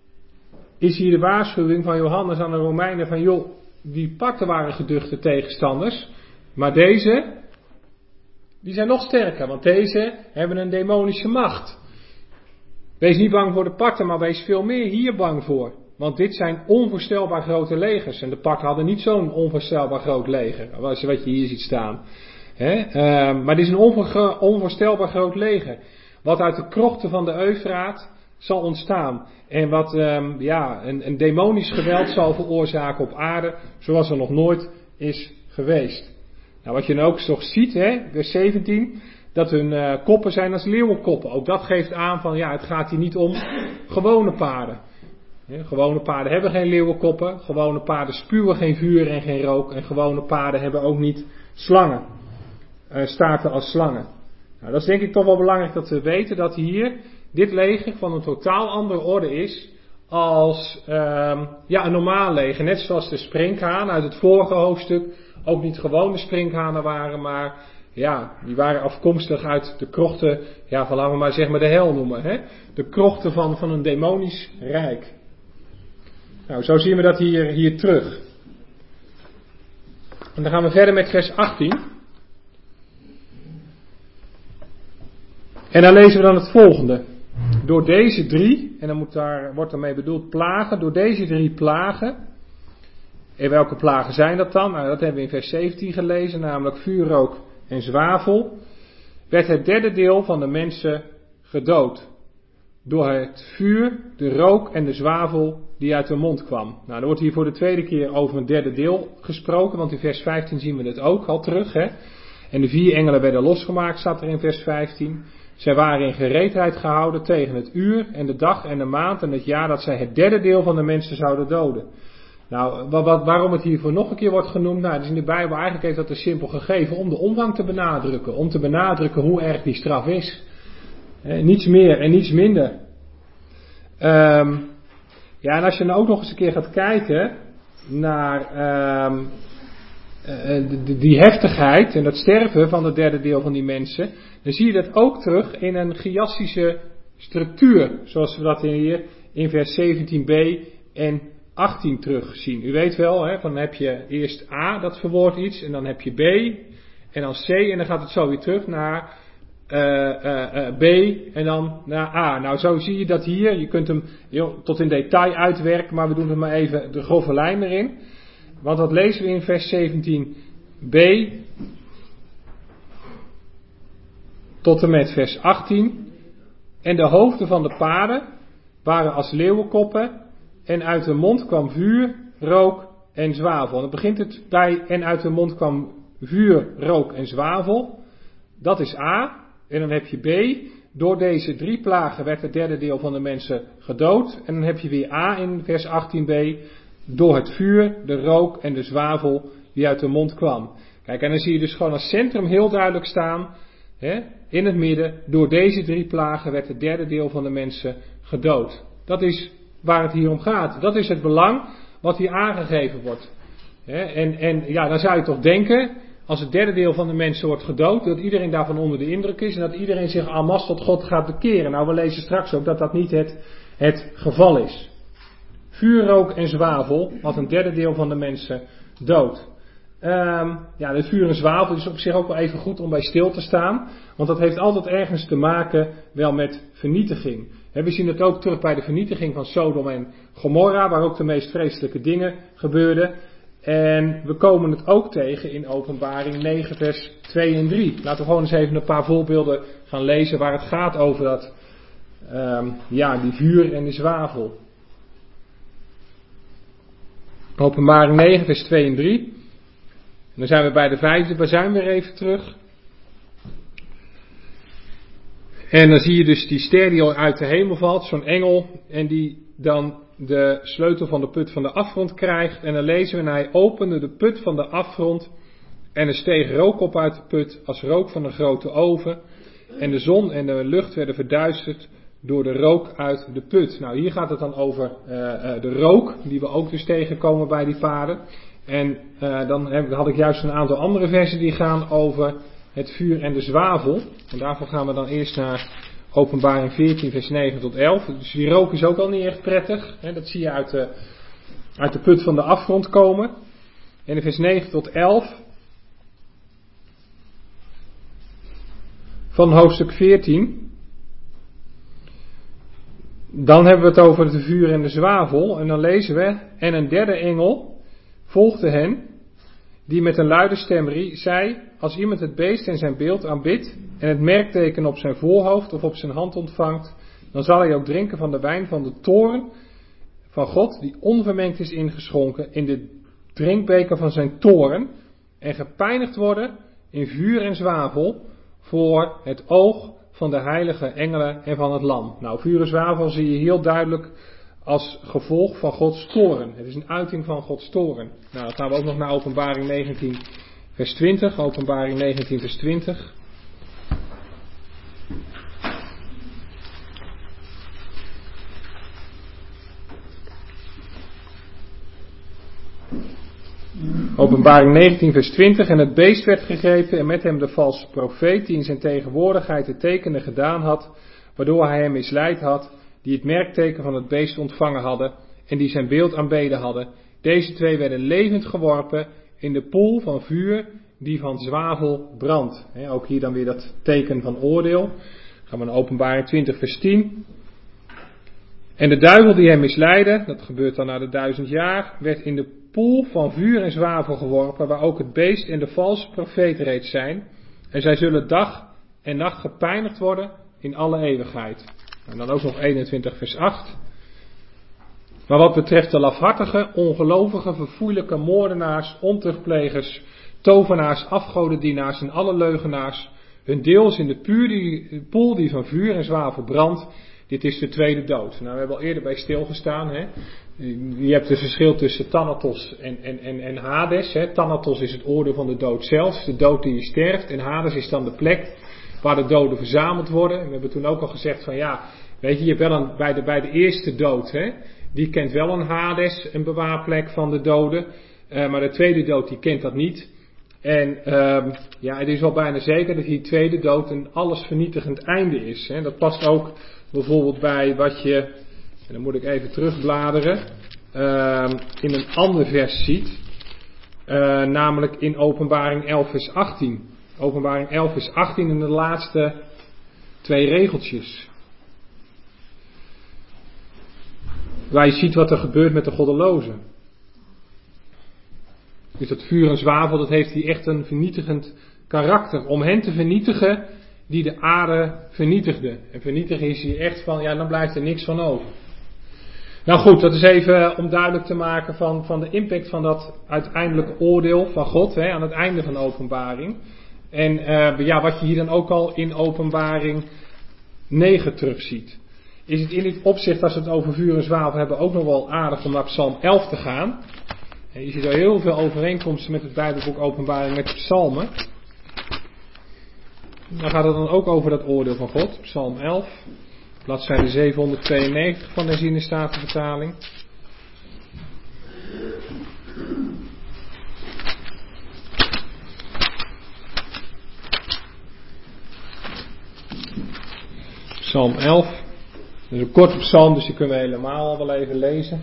is hier de waarschuwing van Johannes aan de Romeinen van joh, die parten waren geduchte tegenstanders, maar deze, die zijn nog sterker, want deze hebben een demonische macht. Wees niet bang voor de parten, maar wees veel meer hier bang voor. Want dit zijn onvoorstelbaar grote legers. En de parten hadden niet zo'n onvoorstelbaar groot leger, wat je hier ziet staan. He? Uh, maar dit is een onvoor, onvoorstelbaar groot leger. Wat uit de krochten van de Eufraat zal ontstaan. En wat um, ja, een, een demonisch geweld zal veroorzaken op aarde, zoals er nog nooit is geweest. Nou, wat je dan ook toch ziet, hè, vers zeventien, dat hun uh, koppen zijn als leeuwenkoppen. Ook dat geeft aan van, ja, het gaat hier niet om gewone paarden. He, gewone paarden hebben geen leeuwenkoppen, gewone paarden spuwen geen vuur en geen rook, en gewone paarden hebben ook niet slangen, uh, staarten als slangen. Nou, dat is denk ik toch wel belangrijk dat we weten dat hier dit leger van een totaal andere orde is als um, ja, een normaal leger. Net zoals de sprinkhanen uit het vorige hoofdstuk ook niet gewone sprinkhanen waren, maar ja, die waren afkomstig uit de krochten, ja, van laten we maar zeg maar de hel noemen. Hè? De krochten van, van een demonisch rijk. Nou, zo zien we dat hier, hier terug. En dan gaan we verder met vers achttien. En dan lezen we dan het volgende. Door deze drie, en dan moet daar, wordt daarmee bedoeld plagen, door deze drie plagen. En welke plagen zijn dat dan? Nou, dat hebben we in vers zeventien gelezen, namelijk vuur, rook en zwavel. Werd het derde deel van de mensen gedood. Door het vuur, de rook en de zwavel die uit de mond kwam. Nou, er wordt hier voor de tweede keer over een derde deel gesproken, want in vers vijftien zien we het ook al terug. Hè? En de vier engelen werden losgemaakt, staat er in vers vijftien. Zij waren in gereedheid gehouden tegen het uur en de dag en de maand en het jaar dat zij het derde deel van de mensen zouden doden. Nou, wat, wat, waarom het hiervoor nog een keer wordt genoemd? Nou, het is in de Bijbel eigenlijk heeft dat een simpel gegeven om de omvang te benadrukken. Om te benadrukken hoe erg die straf is. Eh, niets meer en niets minder. Um, Ja, en als je dan ook nog eens een keer gaat kijken naar uh, uh, die, die heftigheid en dat sterven van het derde deel van die mensen, dan zie je dat ook terug in een chiastische structuur, zoals we dat hier in vers zeventien b en achttien terugzien. U weet wel, hè, van dan heb je eerst A, dat verwoordt iets, en dan heb je B, en dan C, en dan gaat het zo weer terug naar uh, uh, uh, B, en dan naar A. Nou, zo zie je dat hier, je kunt hem heel, tot in detail uitwerken, maar we doen er maar even de grove lijn erin. Want dat lezen we in vers zeventien b tot en met vers achttien. En de hoofden van de paarden waren als leeuwenkoppen, en uit de mond kwam vuur, rook en zwavel. En dan begint het bij en uit de mond kwam vuur, rook en zwavel. Dat is A. En dan heb je B. Door deze drie plagen werd het derde deel van de mensen gedood. En dan heb je weer A in vers achttien b. Door het vuur, de rook en de zwavel die uit de mond kwam. Kijk, en dan zie je dus gewoon als centrum heel duidelijk staan. Hè, in het midden, door deze drie plagen werd het derde deel van de mensen gedood. Dat is waar het hier om gaat. Dat is het belang wat hier aangegeven wordt. Hè, en, en ja, dan zou je toch denken, als het derde deel van de mensen wordt gedood, dat iedereen daarvan onder de indruk is en dat iedereen zich en masse tot God gaat bekeren. Nou, we lezen straks ook dat dat niet het, het geval is. Vuur, rook en zwavel had een derde deel van de mensen dood. Um, ja, de vuur en zwavel is op zich ook wel even goed om bij stil te staan. Want dat heeft altijd ergens te maken wel met vernietiging. He, we zien het ook terug bij de vernietiging van Sodom en Gomorra, waar ook de meest vreselijke dingen gebeurden. En we komen het ook tegen in Openbaring negen vers twee en drie. Laten we gewoon eens even een paar voorbeelden gaan lezen waar het gaat over dat, um, ja, die vuur en de zwavel. Openbaring negen vers twee en drie. En dan zijn we bij de vijfde bazuin weer even terug. En dan zie je dus die ster die al uit de hemel valt, zo'n engel, en die dan de sleutel van de put van de afgrond krijgt. En dan lezen we, en hij opende de put van de afgrond, en er steeg rook op uit de put, als rook van een grote oven. En de zon en de lucht werden verduisterd door de rook uit de put. Nou, hier gaat het dan over uh, uh, de rook, die we ook dus tegenkomen bij die paarden. En uh, dan heb, had ik juist een aantal andere versen die gaan over het vuur en de zwavel. En daarvoor gaan we dan eerst naar Openbaring veertien vers negen tot elf. Dus die rook is ook al niet echt prettig. Hè, dat zie je uit de, uit de put van de afgrond komen. En in vers negen tot elf van hoofdstuk veertien. Dan hebben we het over het vuur en de zwavel. En dan lezen we, en een derde engel volgde hen, die met een luide stem zei, als iemand het beest en zijn beeld aanbidt en het merkteken op zijn voorhoofd of op zijn hand ontvangt, dan zal hij ook drinken van de wijn van de toorn van God, die onvermengd is ingeschonken in de drinkbeker van zijn toorn, en gepijnigd worden in vuur en zwavel voor het oog van de heilige engelen en van het lam. Nou, vuur en zwavel zie je heel duidelijk als gevolg van Gods toorn. Het is een uiting van Gods toorn. Nou, dan gaan we ook nog naar Openbaring negentien vers twintig. Openbaring negentien vers twintig. Openbaring negentien vers twintig. En het beest werd gegrepen en met hem de valse profeet, die in zijn tegenwoordigheid de tekenen gedaan had, waardoor hij hem misleid had, die het merkteken van het beest ontvangen hadden en die zijn beeld aanbeden hadden. Deze twee werden levend geworpen in de poel van vuur die van zwavel brandt. He, ook hier dan weer dat teken van oordeel. Dan gaan we naar Openbaring twintig vers tien. En de duivel die hem misleidde, dat gebeurt dan na de duizend jaar, werd in de poel van vuur en zwavel geworpen, waar ook het beest en de valse profeet reeds zijn. En zij zullen dag en nacht gepijnigd worden in alle eeuwigheid. En dan ook nog eenentwintig vers acht. Maar wat betreft de lafhartige, ongelovige, verfoeilijke moordenaars, ontuchtplegers, tovenaars, afgodendienaars en alle leugenaars, hun deel is in de puur die, poel die van vuur en zwavel brandt. Dit is de tweede dood. Nou, we hebben al eerder bij stilgestaan. Hè. Je hebt het verschil tussen Thanatos en, en, en, en Hades. Hè. Thanatos is het oordeel van de dood zelf, de dood die je sterft. En Hades is dan de plek waar de doden verzameld worden. En we hebben toen ook al gezegd van ja, weet je, je hebt wel een, bij, de, bij de eerste dood, hè, die kent wel een Hades, een bewaarplek van de doden. Uh, maar de tweede dood die kent dat niet. En uh, ja, het is wel bijna zeker dat die tweede dood een allesvernietigend einde is. Hè. Dat past ook bijvoorbeeld bij wat je, en dan moet ik even terugbladeren, uh, in een ander vers ziet. Uh, namelijk in Openbaring elf vers achttien. Openbaring elf vers achttien in de laatste twee regeltjes. Waar je ziet wat er gebeurt met de goddelozen. Dus dat vuur en zwavel, dat heeft hier echt een vernietigend karakter. Om hen te vernietigen die de aarde vernietigden. En vernietigen is hier echt van, ja, dan blijft er niks van over. Nou goed, dat is even om duidelijk te maken van, van de impact van dat uiteindelijke oordeel van God, hè, aan het einde van de openbaring. En uh, ja, wat je hier dan ook al in Openbaring negen terugziet. Is het in dit opzicht, als we het over vuur en zwavel hebben, ook nog wel aardig om naar Psalm elf te gaan. En je ziet er heel veel overeenkomsten met het Bijbelboek Openbaring met de psalmen. Dan gaat het dan ook over dat oordeel van God, Psalm elf. Bladzijde zevenhonderdtweeënnegentig van de herziene statenvertaling. Psalm elf. Dat is een korte psalm, dus die kunnen we helemaal al wel even lezen.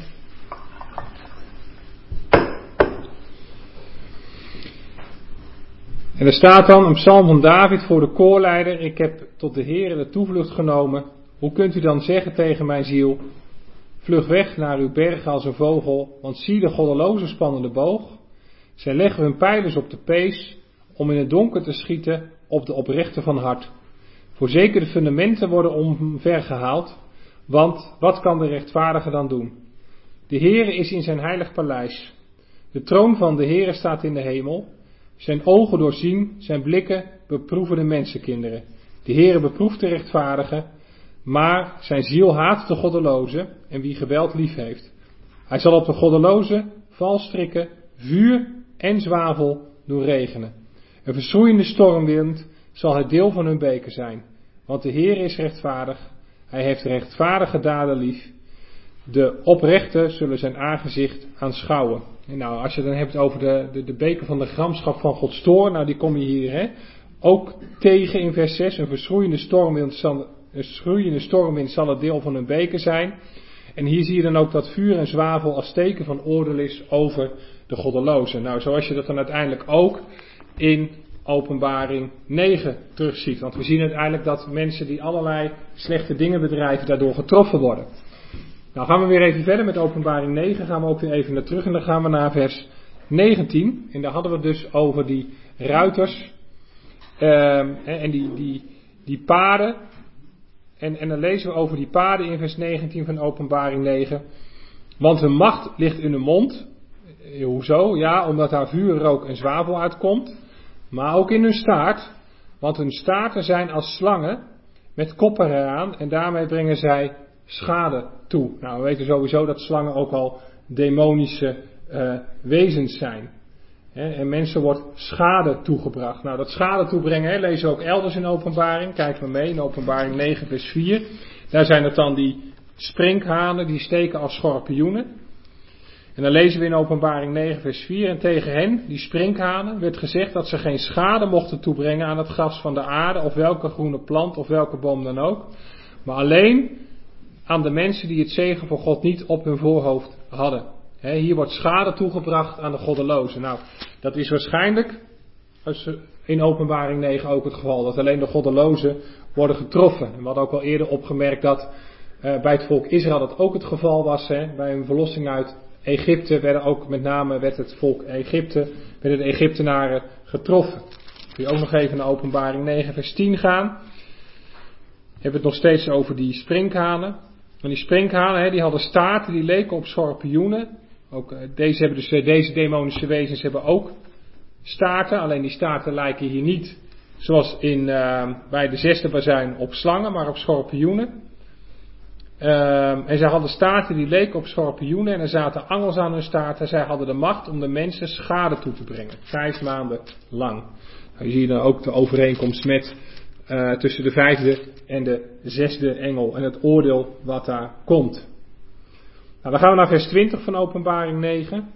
En er staat dan een psalm van David voor de koorleider. Ik heb tot de Heere de toevlucht genomen. Hoe kunt u dan zeggen tegen mijn ziel, vlug weg naar uw bergen als een vogel, want zie de goddelozen spannen de boog. Zij leggen hun pijlers op de pees, om in het donker te schieten op de oprechten van hart. Voorzeker de fundamenten worden omvergehaald, want wat kan de rechtvaardige dan doen? De Heere is in zijn heilig paleis. De troon van de Heere staat in de hemel. Zijn ogen doorzien, zijn blikken beproeven de mensenkinderen. De Heere beproeft de rechtvaardigen, maar zijn ziel haat de goddeloze en wie geweld lief heeft. Hij zal op de goddeloze valstrikken, vuur en zwavel doen regenen. Een verschroeiende stormwind zal het deel van hun beker zijn. Want de Heer is rechtvaardig, hij heeft rechtvaardige daden lief. De oprechten zullen zijn aangezicht aanschouwen. En nou, als je het dan hebt over de, de, de beker van de gramschap van Gods toorn, nou die kom je hier hè, ook tegen in vers zes. Een verschroeiende stormwind zal, een schroeiende stormwind zal het deel van hun beker zijn. En hier zie je dan ook dat vuur en zwavel als teken van oordeel is over de goddelozen. Nou, zoals je dat dan uiteindelijk ook in Openbaring negen terugziet. Want we zien uiteindelijk dat mensen die allerlei slechte dingen bedrijven daardoor getroffen worden. Nou gaan we weer even verder met Openbaring negen. Gaan we ook weer even naar terug en dan gaan we naar vers negentien. En daar hadden we het dus over die ruiters. Um, en die, die, die paarden. En, en dan lezen we over die paarden in vers negentien van Openbaring negen. Want hun macht ligt in hun mond. Hoezo? Ja, omdat daar vuur, rook en zwavel uitkomt. Maar ook in hun staart. Want hun staarten zijn als slangen met koppen eraan. En daarmee brengen zij schade toe. Nou, we weten sowieso dat slangen ook al demonische uh, wezens zijn. He, en mensen wordt schade toegebracht. Nou, dat schade toebrengen he, lezen we ook elders in Openbaring. Kijk maar mee in Openbaring negen vers vier. Daar zijn het dan die sprinkhanen die steken als schorpioenen. En dan lezen we in Openbaring negen vers vier. En tegen hen, die sprinkhanen, werd gezegd dat ze geen schade mochten toebrengen aan het gras van de aarde. Of welke groene plant of welke boom dan ook. Maar alleen aan de mensen die het zegen van God niet op hun voorhoofd hadden. He, hier wordt schade toegebracht aan de goddelozen. Nou, dat is waarschijnlijk in Openbaring negen ook het geval. Dat alleen de goddelozen worden getroffen. En we hadden ook al eerder opgemerkt dat uh, bij het volk Israël dat ook het geval was. He. Bij een verlossing uit Egypte werden ook met name werd het volk Egypte, werden de Egyptenaren getroffen. Kun je ook nog even naar Openbaring negen vers tien gaan. Hebben we het nog steeds over die sprinkhanen. En die sprinkhanen, hè, die hadden staarten die leken op schorpioenen. Ook, uh, deze, hebben dus, uh, deze demonische wezens hebben ook staarten. Alleen die staarten lijken hier niet zoals in, uh, bij de zesde bazuin op slangen, maar op schorpioenen. Uh, en zij hadden staarten die leken op schorpioenen en er zaten angels aan hun staarten. Zij hadden de macht om de mensen schade toe te brengen. Vijf maanden lang. Nou, je ziet dan ook de overeenkomst met uh, tussen de vijfde en de zesde engel en het oordeel wat daar komt. Nou, dan gaan we naar vers twintig van Openbaring negen.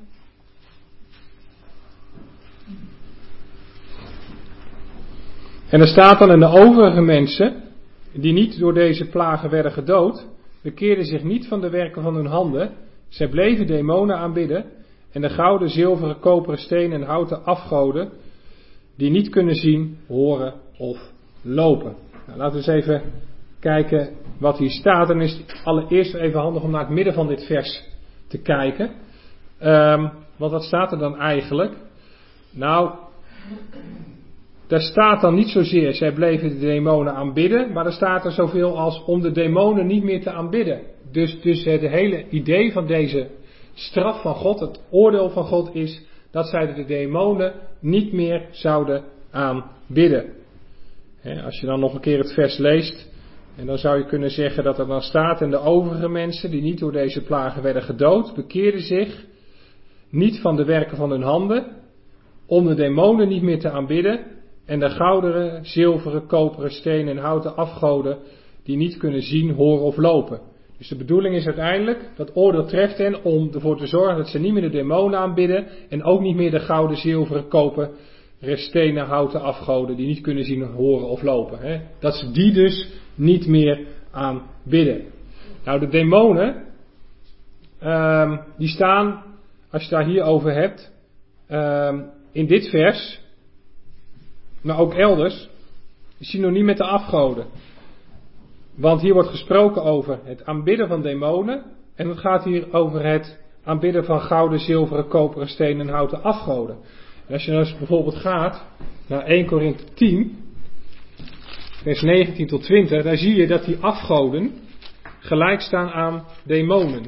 En er staat dan: en de overige mensen, die niet door deze plagen werden gedood, bekeerden zich niet van de werken van hun handen. Zij bleven demonen aanbidden en de gouden, zilveren, koperen, stenen en houten afgoden, die niet kunnen zien, horen of lopen. Nou, laten we eens even kijken wat hier staat. En is het allereerst even handig om naar het midden van dit vers te kijken. Um, want wat staat er dan eigenlijk? Nou, daar staat dan niet zozeer, zij bleven de demonen aanbidden, maar er staat er zoveel als om de demonen niet meer te aanbidden. Dus, dus het hele idee van deze straf van God, het oordeel van God is dat zij de demonen niet meer zouden aanbidden. He, als je dan nog een keer het vers leest, en dan zou je kunnen zeggen dat er dan staat: en de overige mensen die niet door deze plagen werden gedood, bekeerden zich niet van de werken van hun handen, om de demonen niet meer te aanbidden, en de gouderen, zilveren, koperen, stenen en houten afgoden, die niet kunnen zien, horen of lopen. Dus de bedoeling is uiteindelijk, dat oordeel treft hen om ervoor te zorgen dat ze niet meer de demonen aanbidden, en ook niet meer de gouden, zilveren, koperen, stenen, houten afgoden, die niet kunnen zien, horen of lopen. Hè? Dat ze die dus niet meer aanbidden. Nou, de demonen, um, die staan, als je daar hier over hebt, um, in dit vers, maar ook elders, synoniem met de afgoden. Want hier wordt gesproken over het aanbidden van demonen, en het gaat hier over het aanbidden van gouden, zilveren, koperen, stenen en houten afgoden. En als je nou eens bijvoorbeeld gaat naar Eerste Korinthe tien, vers negentien tot twintig, daar zie je dat die afgoden gelijk staan aan demonen.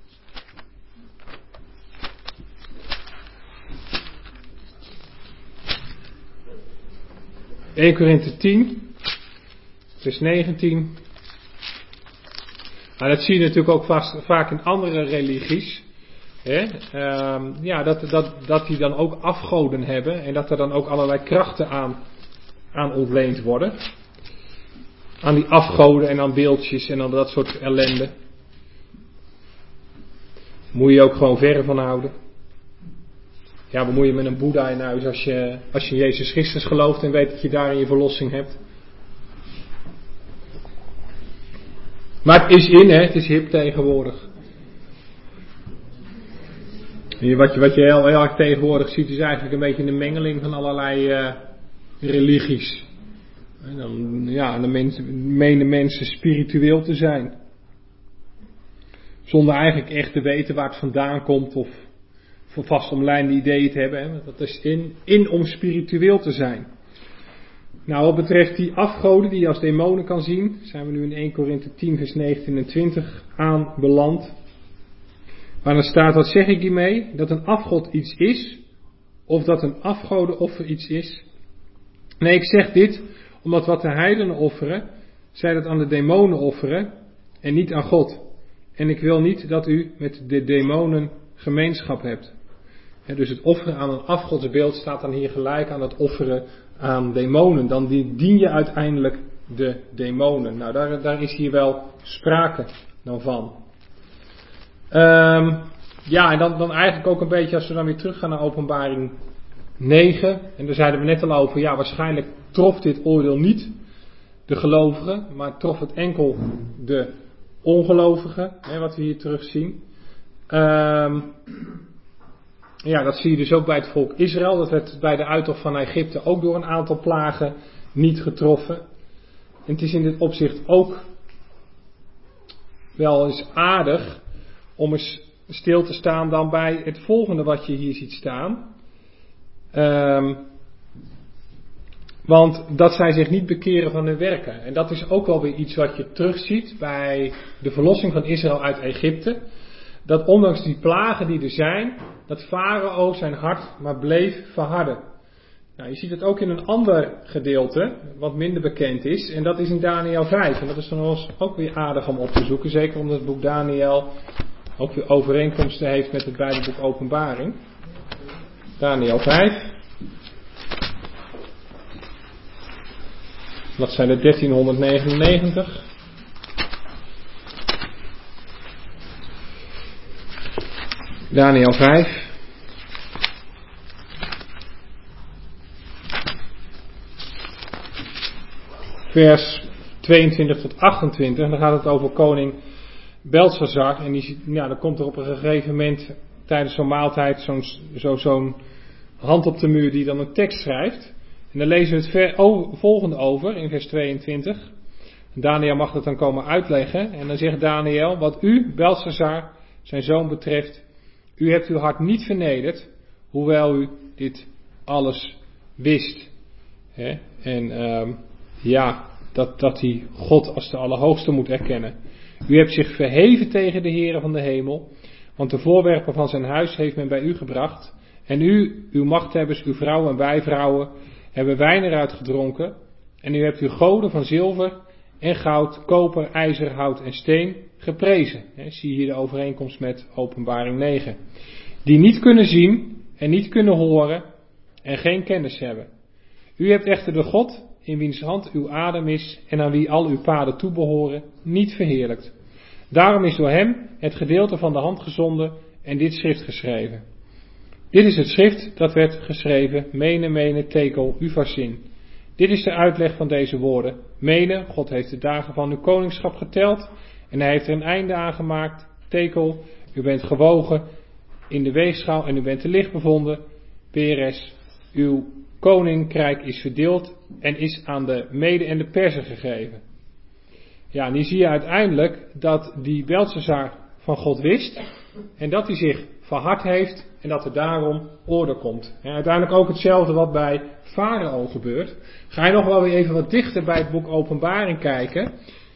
Eerste Korinthe tien, vers negentien. Nou, dat zie je natuurlijk ook vast, vaak in andere religies. Hè? Um, ja, dat, dat, dat die dan ook afgoden hebben en dat er dan ook allerlei krachten aan, aan ontleend worden. Aan die afgoden en aan beeldjes en aan dat soort ellende. Moet je je ook gewoon verre van houden. Ja, bemoei je met een Boeddha in huis als je, als je in Jezus Christus gelooft en weet dat je daarin je verlossing hebt. Maar het is in, hè, het is hip tegenwoordig. Wat je, wat je heel, heel erg tegenwoordig ziet is eigenlijk een beetje een mengeling van allerlei uh, religies. En dan, ja, dan mensen, menen mensen spiritueel te zijn. Zonder eigenlijk echt te weten waar het vandaan komt of voor vastomlijnde ideeën te hebben. Hè. Dat is in, in om spiritueel te zijn. Nou, wat betreft die afgoden die je als demonen kan zien, zijn we nu in Eerste Korinthe tien vers negentien en twintig aanbeland. Waar dan staat: wat zeg ik hiermee? Dat een afgod iets is, of dat een afgodenoffer iets is? Nee, ik zeg dit, omdat wat de heidenen offeren, zij dat aan de demonen offeren, en niet aan God. En ik wil niet dat u met de demonen gemeenschap hebt. He, dus het offeren aan een afgodsbeeld staat dan hier gelijk aan het offeren aan demonen. Dan dien je uiteindelijk de demonen. Nou, daar, daar is hier wel sprake dan van. Um, ja, en dan, dan eigenlijk ook een beetje, als we dan weer teruggaan naar Openbaring negen. En daar zeiden we net al over, ja, waarschijnlijk trof dit oordeel niet de gelovigen, maar trof het enkel de ongelovigen, hè, wat we hier terugzien. Um, ja, dat zie je dus ook bij het volk Israël. Dat werd bij de uittocht van Egypte ook door een aantal plagen niet getroffen. En het is in dit opzicht ook wel eens aardig om eens stil te staan dan bij het volgende wat je hier ziet staan. Um, want dat zij zich niet bekeren van hun werken. En dat is ook wel weer iets wat je terugziet bij de verlossing van Israël uit Egypte. Dat ondanks die plagen die er zijn, dat Farao zijn hart maar bleef verharden. Nou, je ziet het ook in een ander gedeelte, wat minder bekend is. En dat is in Daniël vijf. En dat is dan ook weer aardig om op te zoeken. Zeker omdat het boek Daniël ook weer overeenkomsten heeft met het Bijbelboek Openbaring. Daniël vijf. Dat zijn de dertienhonderdnegenennegentig. Daniël vijf. Vers tweeëntwintig tot achtentwintig. En dan gaat het over koning Belshazzar. En die, ja, dan komt er op een gegeven moment tijdens zo'n maaltijd zo'n, zo, zo'n hand op de muur die dan een tekst schrijft. En dan lezen we het ver, over, volgende over in vers tweeëntwintig. Daniël mag dat dan komen uitleggen. En dan zegt Daniël: wat u, Belshazzar, zijn zoon betreft, u hebt uw hart niet vernederd, hoewel u dit alles wist. He? En um, ja, dat, dat hij God als de Allerhoogste moet erkennen. U hebt zich verheven tegen de Heere van de hemel, want de voorwerpen van zijn huis heeft men bij u gebracht. En u, uw machthebbers, uw vrouwen en bijvrouwen, hebben wijn eruit gedronken. En u hebt uw goden van zilver en goud, koper, ijzer, hout en steen geprezen. He, zie hier de overeenkomst met Openbaring negen. Die niet kunnen zien en niet kunnen horen en geen kennis hebben. U hebt echter de God, in wiens hand uw adem is en aan wie al uw paden toebehoren, niet verheerlijkt. Daarom is door hem het gedeelte van de hand gezonden en dit schrift geschreven. Dit is het schrift dat werd geschreven, mene, mene, tekel, ufarsin. Dit is de uitleg van deze woorden. Mene, God heeft de dagen van uw koningschap geteld en hij heeft er een einde aan gemaakt. Tekel, u bent gewogen in de weegschaal en u bent te licht bevonden. Peres, uw koninkrijk is verdeeld en is aan de Mede en de Perzen gegeven. Ja, en hier zie je uiteindelijk dat die Belshazzar van God wist en dat hij zich verhard heeft en dat er daarom orde komt. En uiteindelijk ook hetzelfde wat bij Farao gebeurt. Ga je nog wel weer even wat dichter bij het boek Openbaring kijken.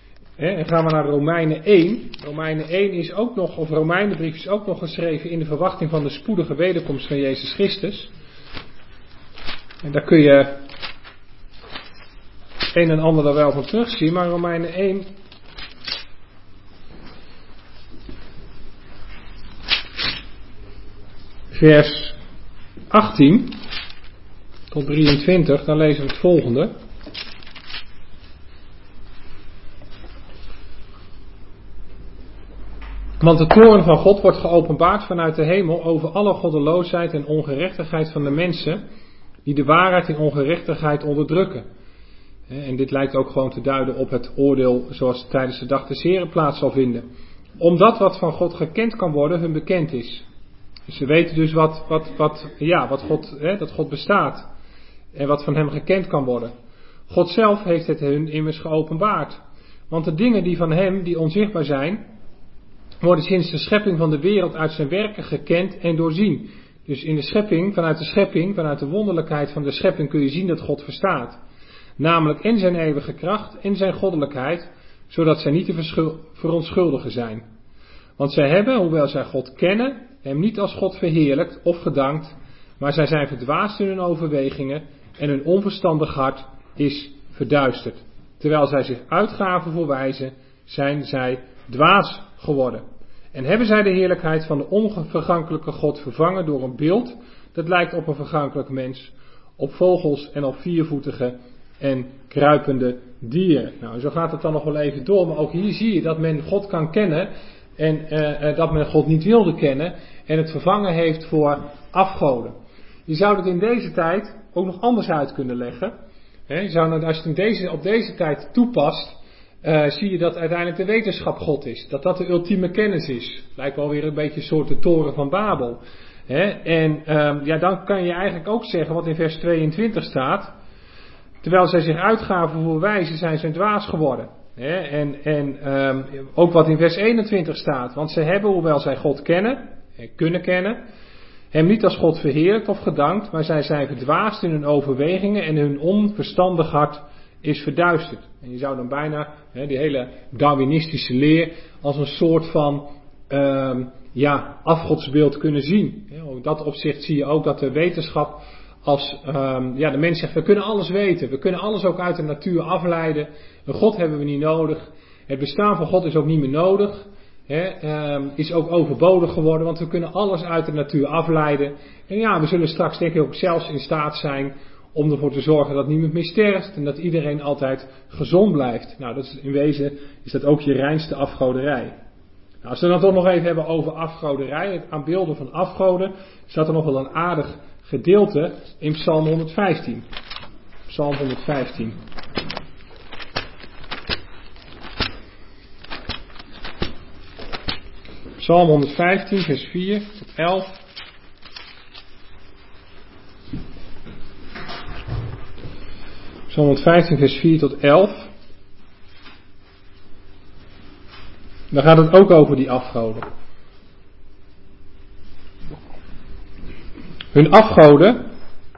En gaan we naar Romeinen één. Romeinen één is ook nog, of Romeinenbrief is ook nog geschreven in de verwachting van de spoedige wederkomst van Jezus Christus. En daar kun je een en ander er wel van terugzien, maar Romeinen één vers achttien tot drieëntwintig, dan lezen we het volgende. Want de toorn van God wordt geopenbaard vanuit de hemel over alle goddeloosheid en ongerechtigheid van de mensen die de waarheid in ongerechtigheid onderdrukken. En dit lijkt ook gewoon te duiden op het oordeel zoals het tijdens de dag des Heren plaats zal vinden. Omdat wat van God gekend kan worden hun bekend is. Dus ze weten dus wat, wat, wat, ja, wat God, hè, dat God bestaat. En wat van hem gekend kan worden. God zelf heeft het hun immers geopenbaard. Want de dingen die van hem, die onzichtbaar zijn, worden sinds de schepping van de wereld uit zijn werken gekend en doorzien. Dus in de schepping, vanuit de schepping, vanuit de wonderlijkheid van de schepping kun je zien dat God verstaat. Namelijk in zijn eeuwige kracht, in zijn goddelijkheid, zodat zij niet te verschul- verontschuldigen zijn. Want zij hebben, hoewel zij God kennen, hem niet als God verheerlijkt of gedankt, maar zij zijn verdwaasd in hun overwegingen en hun onverstandig hart is verduisterd. Terwijl zij zich uitgaven voor wijzen, zijn zij dwaas geworden. En hebben zij de heerlijkheid van de onvergankelijke God vervangen door een beeld dat lijkt op een vergankelijk mens, op vogels en op viervoetige en kruipende dieren. Nou, zo gaat het dan nog wel even door, maar ook hier zie je dat men God kan kennen en uh, dat men God niet wilde kennen en het vervangen heeft voor afgoden. Je zou het in deze tijd ook nog anders uit kunnen leggen. He, je zou, als je het in deze, op deze tijd toepast, Uh, zie je dat uiteindelijk de wetenschap God is. Dat dat de ultieme kennis is. Lijkt wel weer een beetje een soort de toren van Babel. He, en um, ja, dan kan je eigenlijk ook zeggen wat in vers tweeëntwintig staat. Terwijl zij zich uitgaven voor wijzen, zijn ze dwaas geworden. He, en en um, ook wat in vers eenentwintig staat. Want ze hebben, hoewel zij God kennen, en kunnen kennen, hem niet als God verheerlijkt of gedankt, maar zij zijn verdwaasd in hun overwegingen en hun onverstandig hart is verduisterd. En je zou dan bijna hè, die hele Darwinistische leer als een soort van um, ja, afgodsbeeld kunnen zien. In dat opzicht zie je ook dat de wetenschap als um, ja, de mens zegt, we kunnen alles weten. We kunnen alles ook uit de natuur afleiden. Een God hebben we niet nodig. Het bestaan van God is ook niet meer nodig. Hè, um, is ook overbodig geworden, want we kunnen alles uit de natuur afleiden. En ja, we zullen straks denk ik ook zelfs in staat zijn om ervoor te zorgen dat niemand meer sterft en dat iedereen altijd gezond blijft. Nou, dat is in wezen is dat ook je reinste afgoderij. Nou, als we dan toch nog even hebben over afgoderij, het aanbeelden van afgoden, staat er nog wel een aardig gedeelte in Psalm honderdvijftien. Psalm honderdvijftien. Psalm honderdvijftien, vers vier tot elf. Psalm honderdvijftien, vers vier tot elf. Dan gaat het ook over die afgoden. Hun afgoden,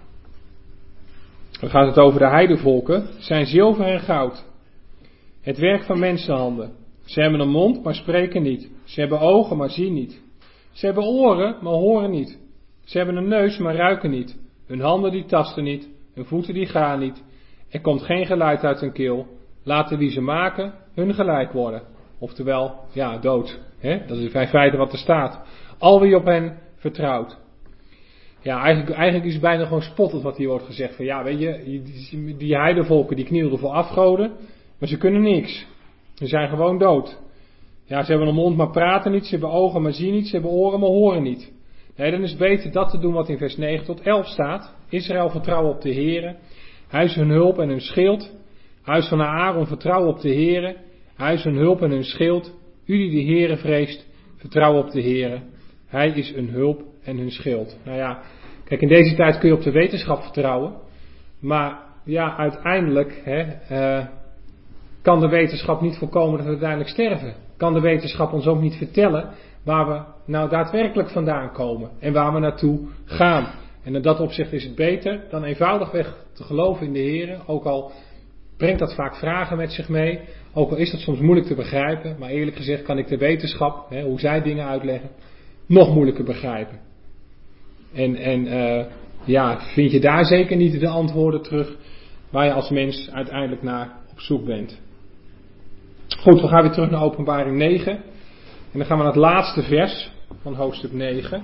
dan gaat het over de heidevolken, zijn zilver en goud. Het werk van mensenhanden. Ze hebben een mond, maar spreken niet. Ze hebben ogen, maar zien niet. Ze hebben oren, maar horen niet. Ze hebben een neus, maar ruiken niet. Hun handen die tasten niet. Hun voeten die gaan niet. Er komt geen geluid uit hun keel. Laten wie ze maken hun gelijk worden. Oftewel, ja, dood. Hè? Dat is in feite wat er staat. Al wie op hen vertrouwt. Ja, eigenlijk, eigenlijk is het bijna gewoon spottend wat hier wordt gezegd. Van ja, weet je, die, die heidevolken die knielden voor afgoden, maar ze kunnen niks. Ze zijn gewoon dood. Ja, ze hebben een mond maar praten niet, ze hebben ogen maar zien niet, ze hebben oren maar horen niet. Nee, dan is het beter dat te doen wat in vers negen tot elf staat. Israël vertrouwen op de Heere. Hij is hun hulp en hun schild. Huis van Aaron vertrouwen op de Heere. Hij is hun hulp en hun schild. U die de Heere vreest, vertrouw op de Heere. Hij is hun hulp en hun schild. Nou ja, kijk, in deze tijd kun je op de wetenschap vertrouwen. Maar ja, uiteindelijk hè, uh, kan de wetenschap niet voorkomen dat we uiteindelijk sterven. Kan de wetenschap ons ook niet vertellen waar we nou daadwerkelijk vandaan komen. En waar we naartoe gaan. En in dat opzicht is het beter dan eenvoudigweg te geloven in de Heere. Ook al brengt dat vaak vragen met zich mee. Ook al is dat soms moeilijk te begrijpen. Maar eerlijk gezegd kan ik de wetenschap, hè, hoe zij dingen uitleggen, nog moeilijker begrijpen. En, en uh, ja, vind je daar zeker niet de antwoorden terug waar je als mens uiteindelijk naar op zoek bent. Goed, we gaan weer terug naar Openbaring negen. En dan gaan we naar het laatste vers van hoofdstuk negen.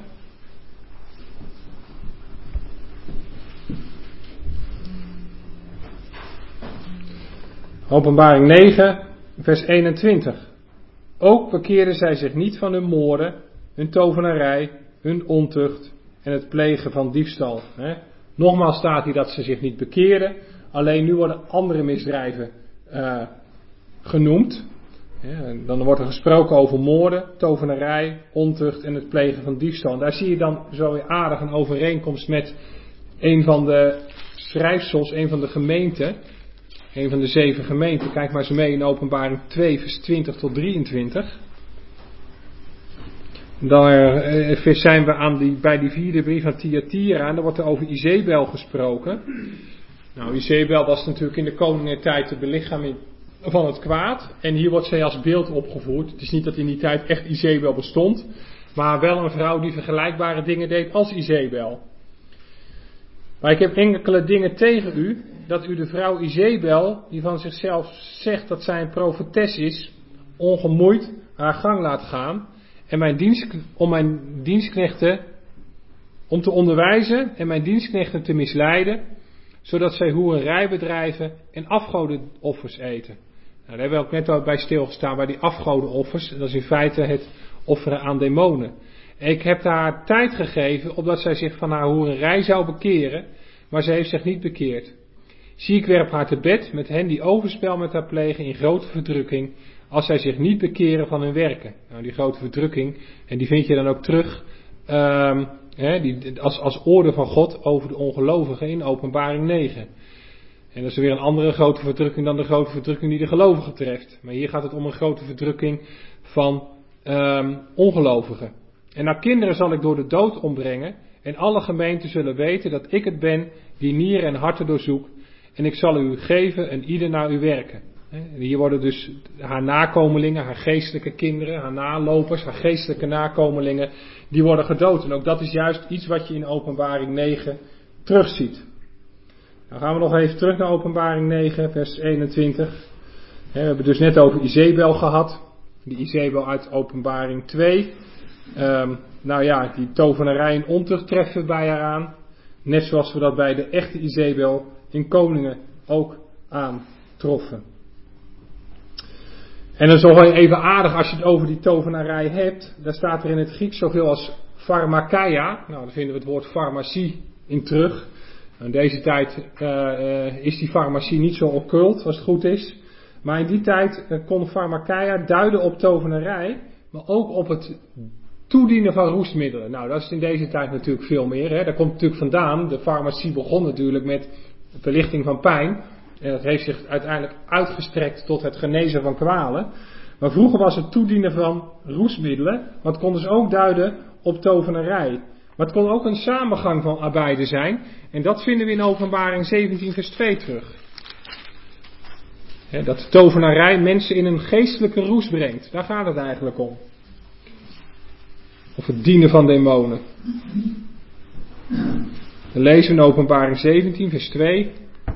Openbaring negen, vers eenentwintig. Ook bekeerden zij zich niet van hun moorden, hun tovenarij, hun ontucht en het plegen van diefstal. Hè. Nogmaals staat hier dat ze zich niet bekeerden, alleen nu worden andere misdrijven uh, genoemd. Ja, dan wordt er gesproken over moorden, tovenarij, ontucht en het plegen van diefstal. En daar zie je dan zo weer aardig een overeenkomst met een van de schrijfsels, een van de gemeenten, een van de zeven gemeenten. Kijk maar eens mee in Openbaring twee, vers twintig tot drieëntwintig. Dan zijn we aan die, bij die vierde brief aan Thyatira en daar wordt er over Izebel gesproken. Nou, Izebel was natuurlijk in de koningentijd de belichaming van het kwaad. En hier wordt zij als beeld opgevoerd. Het is niet dat in die tijd echt Izebel bestond. Maar wel een vrouw die vergelijkbare dingen deed als Izebel. Maar ik heb enkele dingen tegen u. Dat u de vrouw Izebel, die van zichzelf zegt dat zij een profetes is, ongemoeid haar gang laat gaan. En mijn dienst, om mijn dienstknechten, om te onderwijzen en mijn dienstknechten te misleiden. Zodat zij hoererij bedrijven en afgodenoffers eten. Nou, daar hebben we ook net al bij stilgestaan, bij die afgodenoffers. Dat is in feite het offeren aan demonen. En ik heb haar tijd gegeven, opdat zij zich van haar hoererij zou bekeren. Maar ze heeft zich niet bekeerd. Zie, ik werp haar te bed met hen die overspel met haar plegen in grote verdrukking, als zij zich niet bekeren van hun werken. Nou, die grote verdrukking, en die vind je dan ook terug um, he, die, als, als orde van God over de ongelovigen in Openbaring negen. En dat is weer een andere grote verdrukking dan de grote verdrukking die de gelovigen treft. Maar hier gaat het om een grote verdrukking van um, ongelovigen. En naar kinderen zal ik door de dood ombrengen, en alle gemeenten zullen weten dat ik het ben die nieren en harten doorzoek, en ik zal u geven en ieder naar uw werken. Hier worden dus haar nakomelingen, haar geestelijke kinderen, haar nalopers, haar geestelijke nakomelingen, die worden gedood. En ook dat is juist iets wat je in Openbaring negen terugziet. Dan gaan we nog even terug naar Openbaring negen, vers eenentwintig. We hebben dus net over Izebel gehad. Die Izebel uit Openbaring twee. Um, nou ja, die tovenarij en ontucht treffen bij haar aan. Net zoals we dat bij de echte Izebel in Koningen ook aantroffen. En dan is nog even aardig als je het over die tovenarij hebt. Daar staat er in het Grieks zoveel als pharmakeia. Nou, daar vinden we het woord farmacie in terug. In deze tijd uh, uh, is die farmacie niet zo occult, als het goed is. Maar in die tijd uh, kon pharmakeia duiden op tovenarij, maar ook op het toedienen van roestmiddelen. Nou, dat is in deze tijd natuurlijk veel meer. Hè. Daar komt natuurlijk vandaan. De farmacie begon natuurlijk met verlichting van pijn. En dat heeft zich uiteindelijk uitgestrekt tot het genezen van kwalen. Maar vroeger was het toedienen van roestmiddelen, maar het kon dus ook duiden op tovenarij. Maar het kon ook een samengang van arbeiden zijn. En dat vinden we in Openbaring zeventien vers twee terug. He, dat de tovenarij mensen in een geestelijke roes brengt. Daar gaat het eigenlijk om. Of het dienen van demonen. Dan lezen we in Openbaring zeventien vers twee.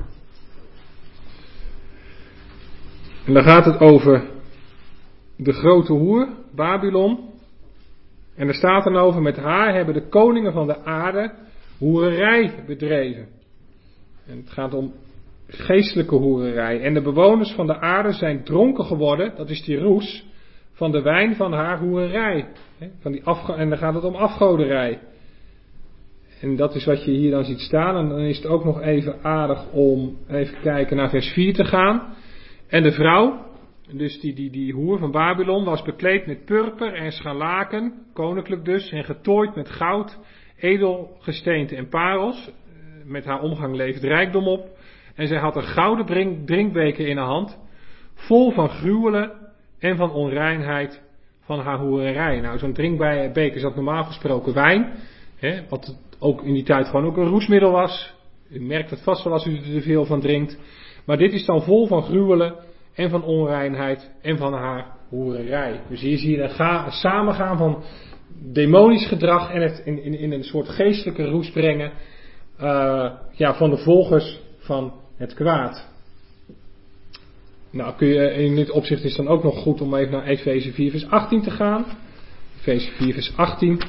En dan gaat het over de grote hoer, Babylon. En er staat dan over, met haar hebben de koningen van de aarde hoererij bedreven. En het gaat om geestelijke hoererij. En de bewoners van de aarde zijn dronken geworden, dat is die roes, van de wijn van haar hoererij. Van die afgo- en dan gaat het om afgoderij. En dat is wat je hier dan ziet staan. En dan is het ook nog even aardig om even kijken naar vers vier te gaan. En de vrouw, dus die, die, die hoer van Babylon, was bekleed met purper en scharlaken, koninklijk dus, en getooid met goud, edelgesteente en parels. Met haar omgang levert rijkdom op. En zij had een gouden drink, drinkbeker in haar hand, vol van gruwelen en van onreinheid van haar hoererij. Nou, zo'n drinkbeker zat normaal gesproken wijn, hè, wat ook in die tijd gewoon ook een roesmiddel was. U merkt het vast wel als u er te veel van drinkt. Maar dit is dan vol van gruwelen en van onreinheid en van haar hoererij. Dus hier zie je een, ga, een samengaan van demonisch gedrag en het in, in, in een soort geestelijke roes brengen uh, ja, van de volgers van het kwaad. Nou, kun je, in dit opzicht is het dan ook nog goed om even naar Efeze vier vers achttien te gaan. Efeze vier vers achttien.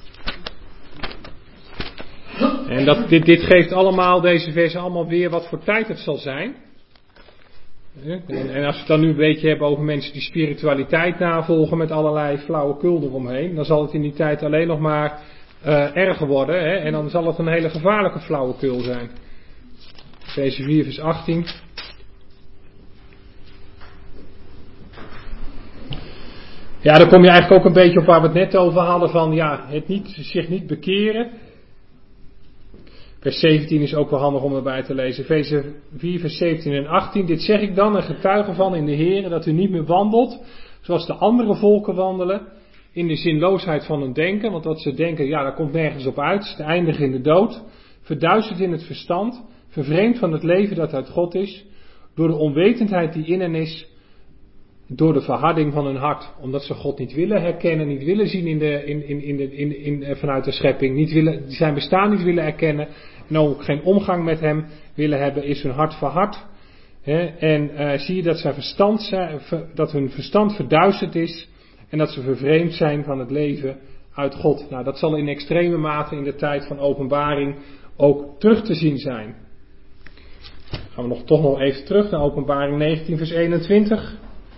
En dat, dit, dit geeft allemaal, deze versen allemaal weer wat voor tijd het zal zijn. En, en als we het dan nu een beetje hebben over mensen die spiritualiteit navolgen met allerlei flauwekul eromheen, dan zal het in die tijd alleen nog maar uh, erger worden. Hè? En dan zal het een hele gevaarlijke flauwekul zijn. Efeze vier vers achttien. Ja, dan kom je eigenlijk ook een beetje op waar we het net over hadden van ja, het niet, zich niet bekeren. Vers zeventien is ook wel handig om erbij te lezen. Efeze vier vers zeventien en achttien. Dit zeg ik dan, een getuige van in de Heer, dat u niet meer wandelt zoals de andere volken wandelen, in de zinloosheid van hun denken. Want wat ze denken, ja, dat komt nergens op uit. Ze eindigen in de dood. Verduisterd in het verstand. Vervreemd van het leven dat uit God is. Door de onwetendheid die in hen is. Door de verharding van hun hart. Omdat ze God niet willen herkennen, niet willen zien in de, in, in, in de, in, in, vanuit de schepping. Niet willen, zijn bestaan niet willen erkennen. En ook geen omgang met hem willen hebben, is hun hart verhard. He, en uh, zie je dat, zijn verstand, dat hun verstand verduisterd is. En dat ze vervreemd zijn van het leven uit God. Nou, dat zal in extreme mate in de tijd van openbaring ook terug te zien zijn. Dan gaan we nog, toch nog even terug naar Openbaring negentien vers eenentwintig.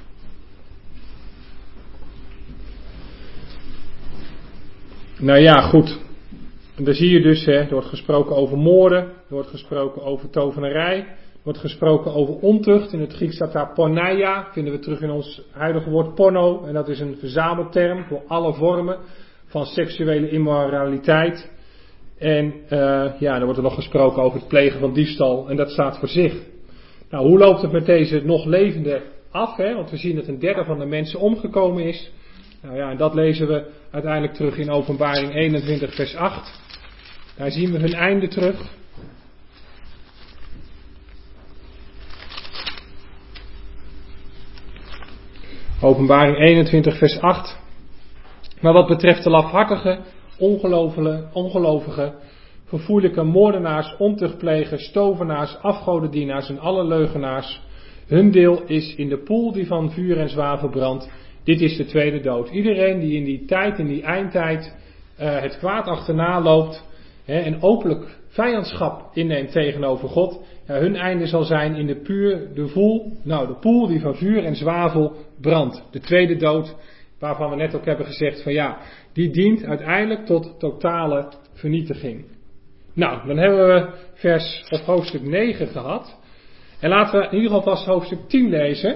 Nou ja, goed. En daar zie je dus, hè, er wordt gesproken over moorden, er wordt gesproken over tovenarij, er wordt gesproken over ontucht. In het Grieks staat daar porneia, vinden we terug in ons huidige woord porno. En dat is een verzamelterm voor alle vormen van seksuele immoraliteit. En uh, ja, dan wordt er nog gesproken over het plegen van diefstal en dat staat voor zich. Nou, hoe loopt het met deze nog levende af? Hè? Want we zien dat een derde van de mensen omgekomen is. Nou ja, en dat lezen we uiteindelijk terug in Openbaring eenentwintig vers acht. Daar zien we hun einde terug. Openbaring eenentwintig vers acht. Maar wat betreft de lafhartige, ongelovige, verfoeilijke moordenaars, ontuchtplegers, tovenaars, afgodendienaars en alle leugenaars, hun deel is in de poel die van vuur en zwavel brandt. Dit is de tweede dood. Iedereen die in die tijd, in die eindtijd, uh, het kwaad achterna loopt hè, en openlijk vijandschap inneemt tegenover God, ja, hun einde zal zijn in de puur, de voel, nou de poel die van vuur en zwavel brandt. De tweede dood, waarvan we net ook hebben gezegd van ja, die dient uiteindelijk tot totale vernietiging. Nou, dan hebben we vers of hoofdstuk negen gehad. En laten we in ieder geval vast hoofdstuk tien lezen.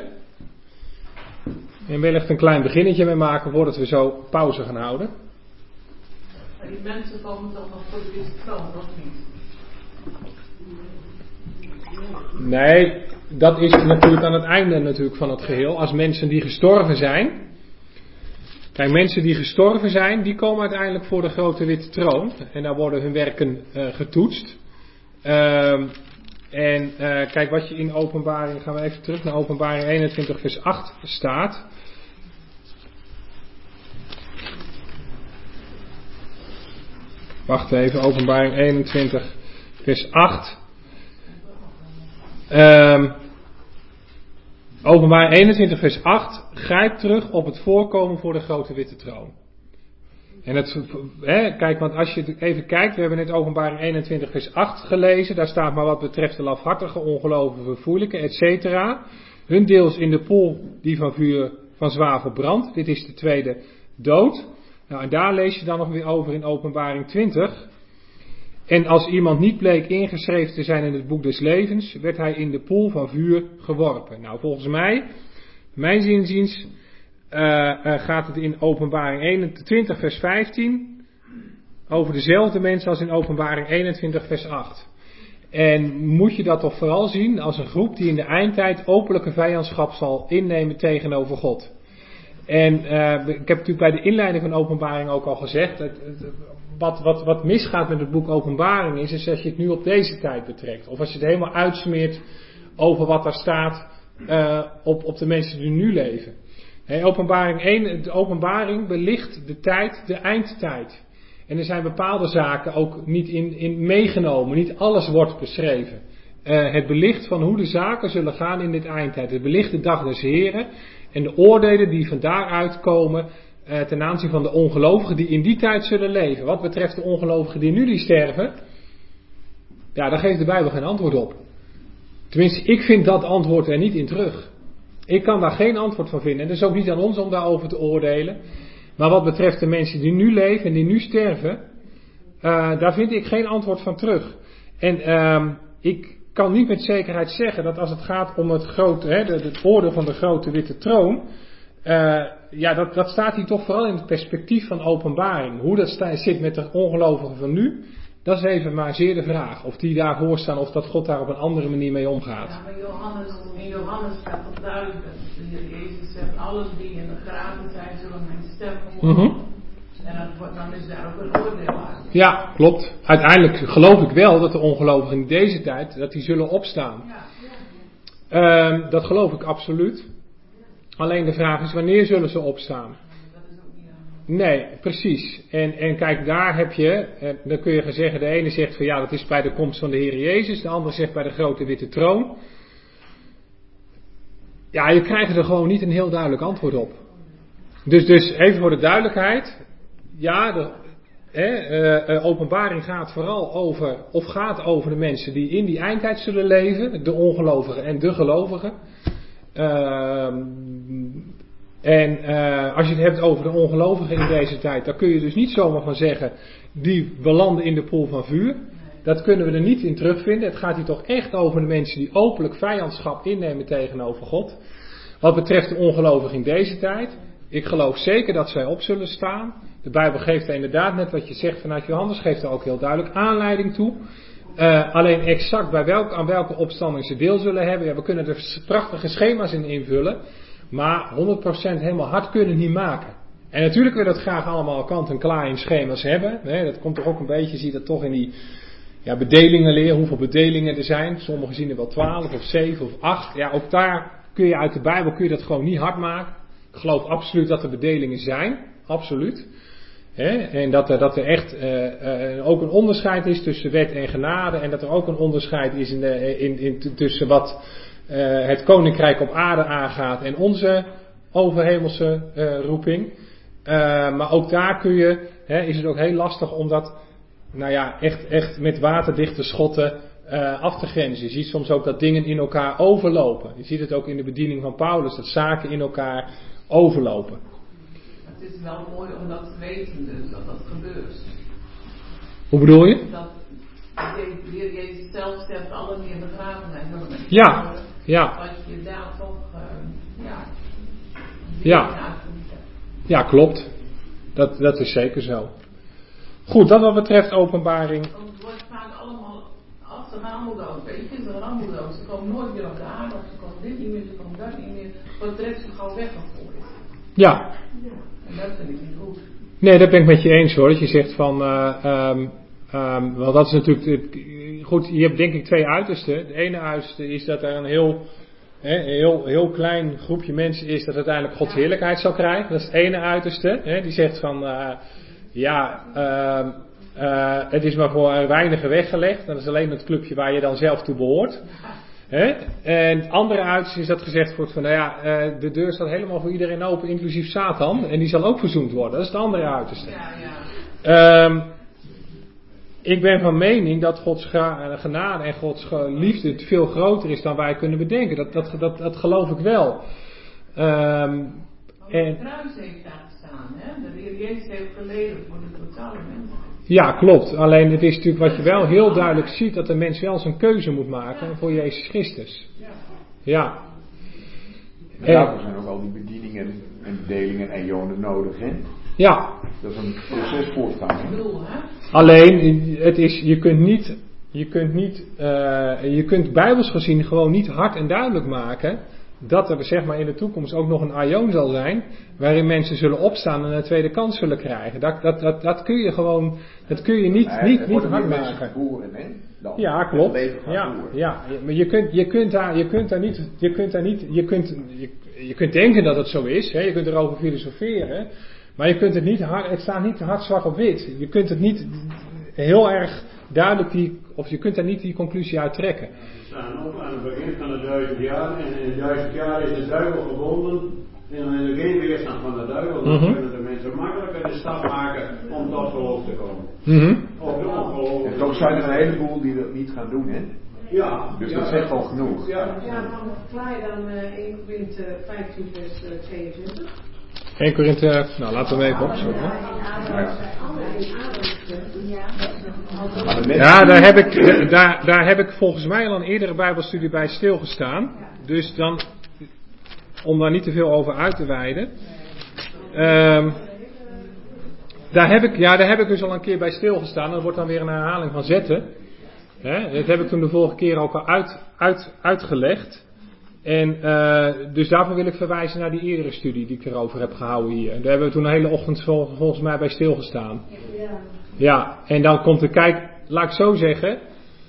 En wellicht een klein beginnetje mee maken voordat we zo pauze gaan houden. Maar die mensen komen dan nog voor de witte troon, of niet? Nee, dat is natuurlijk aan het einde natuurlijk van het geheel. Als mensen die gestorven zijn. Kijk, mensen die gestorven zijn, die komen uiteindelijk voor de grote witte troon. En daar worden hun werken uh, getoetst. Uh, en uh, kijk, wat je in openbaring, gaan we even terug naar openbaring eenentwintig vers acht staat. Wacht even, openbaring eenentwintig vers acht. Um, openbaring eenentwintig vers acht grijpt terug op het voorkomen voor de grote witte troon. En het, hè, kijk, want als je even kijkt, we hebben net openbaring eenentwintig vers acht gelezen. Daar staat maar wat betreft de lafhartige, ongelovige, verfoeilijke, et cetera. Hun deels in de poel die van vuur, van zwavel brandt. Dit is de tweede dood. Nou, en daar lees je dan nog weer over in openbaring twintig. En als iemand niet bleek ingeschreven te zijn in het boek des levens, werd hij in de poel van vuur geworpen. Nou, volgens mij, mijn zinziens, uh, uh, gaat het in openbaring eenentwintig vers vijftien over dezelfde mensen als in openbaring eenentwintig vers acht. En moet je dat toch vooral zien als een groep die in de eindtijd openlijke vijandschap zal innemen tegenover God. En uh, ik heb natuurlijk bij de inleiding van openbaring ook al gezegd, het, het, wat, wat, wat misgaat met het boek openbaring is, is als je het nu op deze tijd betrekt. Of als je het helemaal uitsmeert over wat daar staat uh, op, op de mensen die nu leven. Hey, openbaring één, de openbaring belicht de tijd, de eindtijd. En er zijn bepaalde zaken ook niet in, in meegenomen, niet alles wordt beschreven. Uh, het belicht van hoe de zaken zullen gaan in dit eindtijd. Het belicht de dag des Heren. En de oordelen die van daaruit komen uh, ten aanzien van de ongelovigen die in die tijd zullen leven. Wat betreft de ongelovigen die nu die sterven, ja, daar geeft de Bijbel geen antwoord op. Tenminste, ik vind dat antwoord er niet in terug. Ik kan daar geen antwoord van vinden. En het is ook niet aan ons om daarover te oordelen. Maar wat betreft de mensen die nu leven en die nu sterven, uh, daar vind ik geen antwoord van terug. En uh, ik kan niet met zekerheid zeggen dat als het gaat om het grote, hè, het oordeel van de grote witte troon, uh, ja, dat, dat staat hier toch vooral in het perspectief van openbaring. Hoe dat sta, zit met de ongelovigen van nu, dat is even maar zeer de vraag. Of die daarvoor staan of dat God daar op een andere manier mee omgaat. Ja, maar Johannes, in Johannes staat het duidelijk. De Heer Jezus zegt, allen die in de graven zijn, zullen mijn stem horen. Mm-hmm. En dan, dan is daar ook een oordeel aan. Ja, klopt. Uiteindelijk geloof ik wel dat de ongelovigen in deze tijd, dat die zullen opstaan. Ja, ja. Um, dat geloof ik absoluut. Alleen de vraag is, wanneer zullen ze opstaan? Nee, precies. En, en kijk, daar heb je, en dan kun je gaan zeggen, de ene zegt van ja, dat is bij de komst van de Heer Jezus. De andere zegt bij de grote witte troon. Ja, je krijgt er gewoon niet een heel duidelijk antwoord op. Dus, dus even voor de duidelijkheid. Ja, de hè, uh, uh, openbaring gaat vooral over, of gaat over de mensen die in die eindtijd zullen leven. De ongelovigen en de gelovigen. Uh, en uh, als je het hebt over de ongelovigen in deze tijd, dan kun je dus niet zomaar van zeggen, die belanden in de poel van vuur. Dat kunnen we er niet in terugvinden. Het gaat hier toch echt over de mensen die openlijk vijandschap innemen tegenover God. Wat betreft de ongelovigen in deze tijd, ik geloof zeker dat zij op zullen staan. De Bijbel geeft er inderdaad, net wat je zegt vanuit Johannes, geeft er ook heel duidelijk aanleiding toe. Uh, alleen exact bij welk, aan welke opstanding ze deel zullen hebben. Ja, we kunnen er prachtige schema's in invullen. Maar honderd procent helemaal hard kunnen niet maken. En natuurlijk willen we dat graag allemaal kant-en-klaar in schema's hebben. Nee, dat komt toch ook een beetje, zie je dat toch in die ja, bedelingen leren. Hoeveel bedelingen er zijn. Sommigen zien er wel twaalf of zeven of acht. Ja, ook daar kun je uit de Bijbel kun je dat gewoon niet hard maken. Ik geloof absoluut dat er bedelingen zijn. Absoluut. He, en dat er, dat er echt uh, uh, ook een onderscheid is tussen wet en genade. En dat er ook een onderscheid is in de, in, in, tussen wat uh, het koninkrijk op aarde aangaat en onze overhemelse uh, roeping. Uh, maar ook daar kun je, he, is het ook heel lastig om dat nou ja, echt, echt met waterdichte schotten uh, af te grenzen. Je ziet soms ook dat dingen in elkaar overlopen. Je ziet het ook in de bediening van Paulus, dat zaken in elkaar overlopen. Het is wel mooi om dat te weten dus, dat dat gebeurt. Hoe bedoel je? Dat de Heer Jezus zelf zegt, allen die in de graven zijn, zullen met ja, houden, ja. Dat je daar toch, uh, ja, ja. Ja, klopt. Dat, dat is zeker zo. Goed, dat wat betreft openbaring. Want het wordt vaak allemaal, als ze gaan allemaal dood, weet je, ze gaan allemaal dood. Ze komen nooit weer op de aarde, of ze komen dit niet meer, ze komen dat niet meer. Wat direct zo gauw weggegooid. Ja. Ja. En dat vind ik niet goed. Nee, dat ben ik met je eens hoor. Dat je zegt van, uh, um, um, wel dat is natuurlijk, goed, je hebt denk ik twee uitersten. De ene uiterste is dat er een heel, hè, heel, heel klein groepje mensen is dat uiteindelijk Gods heerlijkheid zal krijgen. Dat is het ene uiterste. Hè, die zegt van, uh, ja, uh, uh, het is maar voor weinigen weggelegd. Dat is alleen het clubje waar je dan zelf toe behoort. He? En het andere uiterste is dat gezegd wordt van, nou ja, uh, de deur staat helemaal voor iedereen open, inclusief Satan. En die zal ook verzoend worden. Dat is het andere uiterste. Ja, ja. Um, ik ben van mening dat Gods genade en Gods liefde veel groter is dan wij kunnen bedenken. Dat, dat, dat, dat geloof ik wel. Um, en het kruis heeft daar gestaan, hè? De Heer Jezus heeft geleden voor de totale mensen. Ja, klopt. Alleen het is natuurlijk wat je wel heel duidelijk ziet, dat de mens wel zijn keuze moet maken voor Jezus Christus. Ja. En daarvoor zijn ook al die bedieningen en bedelingen en eonen nodig, hè? Ja. Dat is een proces voortgaan. Alleen, het is, je kunt niet, je kunt niet, uh, je kunt bijbels gezien gewoon niet hard en duidelijk maken dat er zeg maar in de toekomst ook nog een aion zal zijn waarin mensen zullen opstaan en een tweede kans zullen krijgen. Dat, dat, dat, dat kun je gewoon, dat kun je niet, maar, niet, niet hard maken. Voeren, hè? Dan ja, klopt. Ja, ja, maar je kunt, je kunt daar, je kunt daar niet, je kunt daar niet, je kunt, je, je kunt denken dat het zo is, hè? Je kunt erover filosoferen, maar je kunt het niet hard, het staat niet hard zwart op wit. Je kunt het niet heel erg duidelijk die, of je kunt daar niet die conclusie uit trekken. We staan op aan het begin van de duizend jaar en in het duizend jaar is de duivel gebonden en dan is er geen weerstand van de duivel. Dan mm-hmm. kunnen de mensen makkelijker de stap maken om tot geloof te komen. Mm-hmm. Of de ongeloof. En toch zijn er een heleboel die dat niet gaan doen, hè? Ja. Dus ja, dat zegt al genoeg. Ja, ja dan verklaar je dan uh, één Korinthe vijftien vers uh, tweeëntwintig. één Korinthe, nou laten we hem even opzoeken. Ja, daar heb, ik, daar, daar heb ik volgens mij al een eerdere Bijbelstudie bij stilgestaan. Dus dan, om daar niet te veel over uit te wijden. Um, daar, heb ik, ja, daar heb ik dus al een keer bij stilgestaan. Dat wordt dan weer een herhaling van zetten. Hè, dat heb ik toen de vorige keer ook al uit, uit, uitgelegd. En uh, dus daarvoor wil ik verwijzen naar die eerdere studie die ik erover heb gehouden hier. Daar hebben we toen een hele ochtend vol, volgens mij bij stilgestaan. Ja. Ja, en dan komt de kijk, laat ik zo zeggen.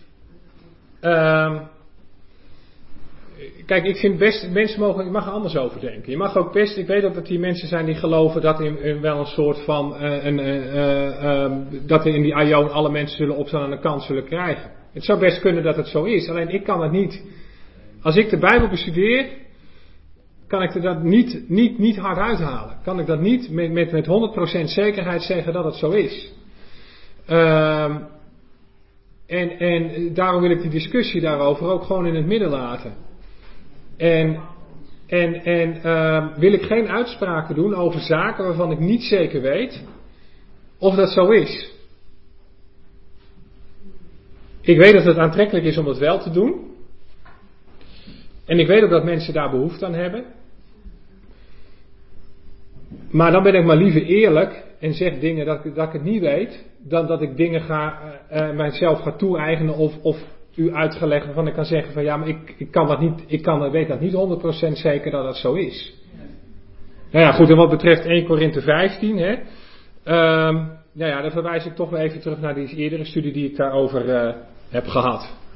Uh, kijk, ik vind best, mensen mogen, je mag er anders over denken. Je mag ook best, ik weet ook dat die mensen zijn die geloven dat in, in wel een soort van, uh, een, uh, uh, uh, dat er in die aion alle mensen zullen opstaan en een kans zullen krijgen. Het zou best kunnen dat het zo is, alleen ik kan het niet. Als ik de Bijbel bestudeer, kan ik er dat niet, niet, niet hard uithalen. Kan ik dat niet met, met, met honderd procent zekerheid zeggen dat het zo is. Um, en, en daarom wil ik die discussie daarover ook gewoon in het midden laten. En, en, en um, wil ik geen uitspraken doen over zaken waarvan ik niet zeker weet of dat zo is. Ik weet dat het aantrekkelijk is om dat wel te doen. En ik weet ook dat mensen daar behoefte aan hebben. Maar dan ben ik maar liever eerlijk en zeg dingen dat, dat ik het niet weet, dan dat ik dingen ga, uh, mijzelf ga toe-eigenen of, of u uitgelegd waarvan ik kan zeggen van ja, maar ik, ik kan dat niet, ik kan, weet dat niet honderd procent zeker dat dat zo is. Nou ja, goed, en wat betreft één Korinthe vijftien, hè, um, nou ja, dan verwijs ik toch weer even terug naar die eerdere studie die ik daarover uh, heb gehad.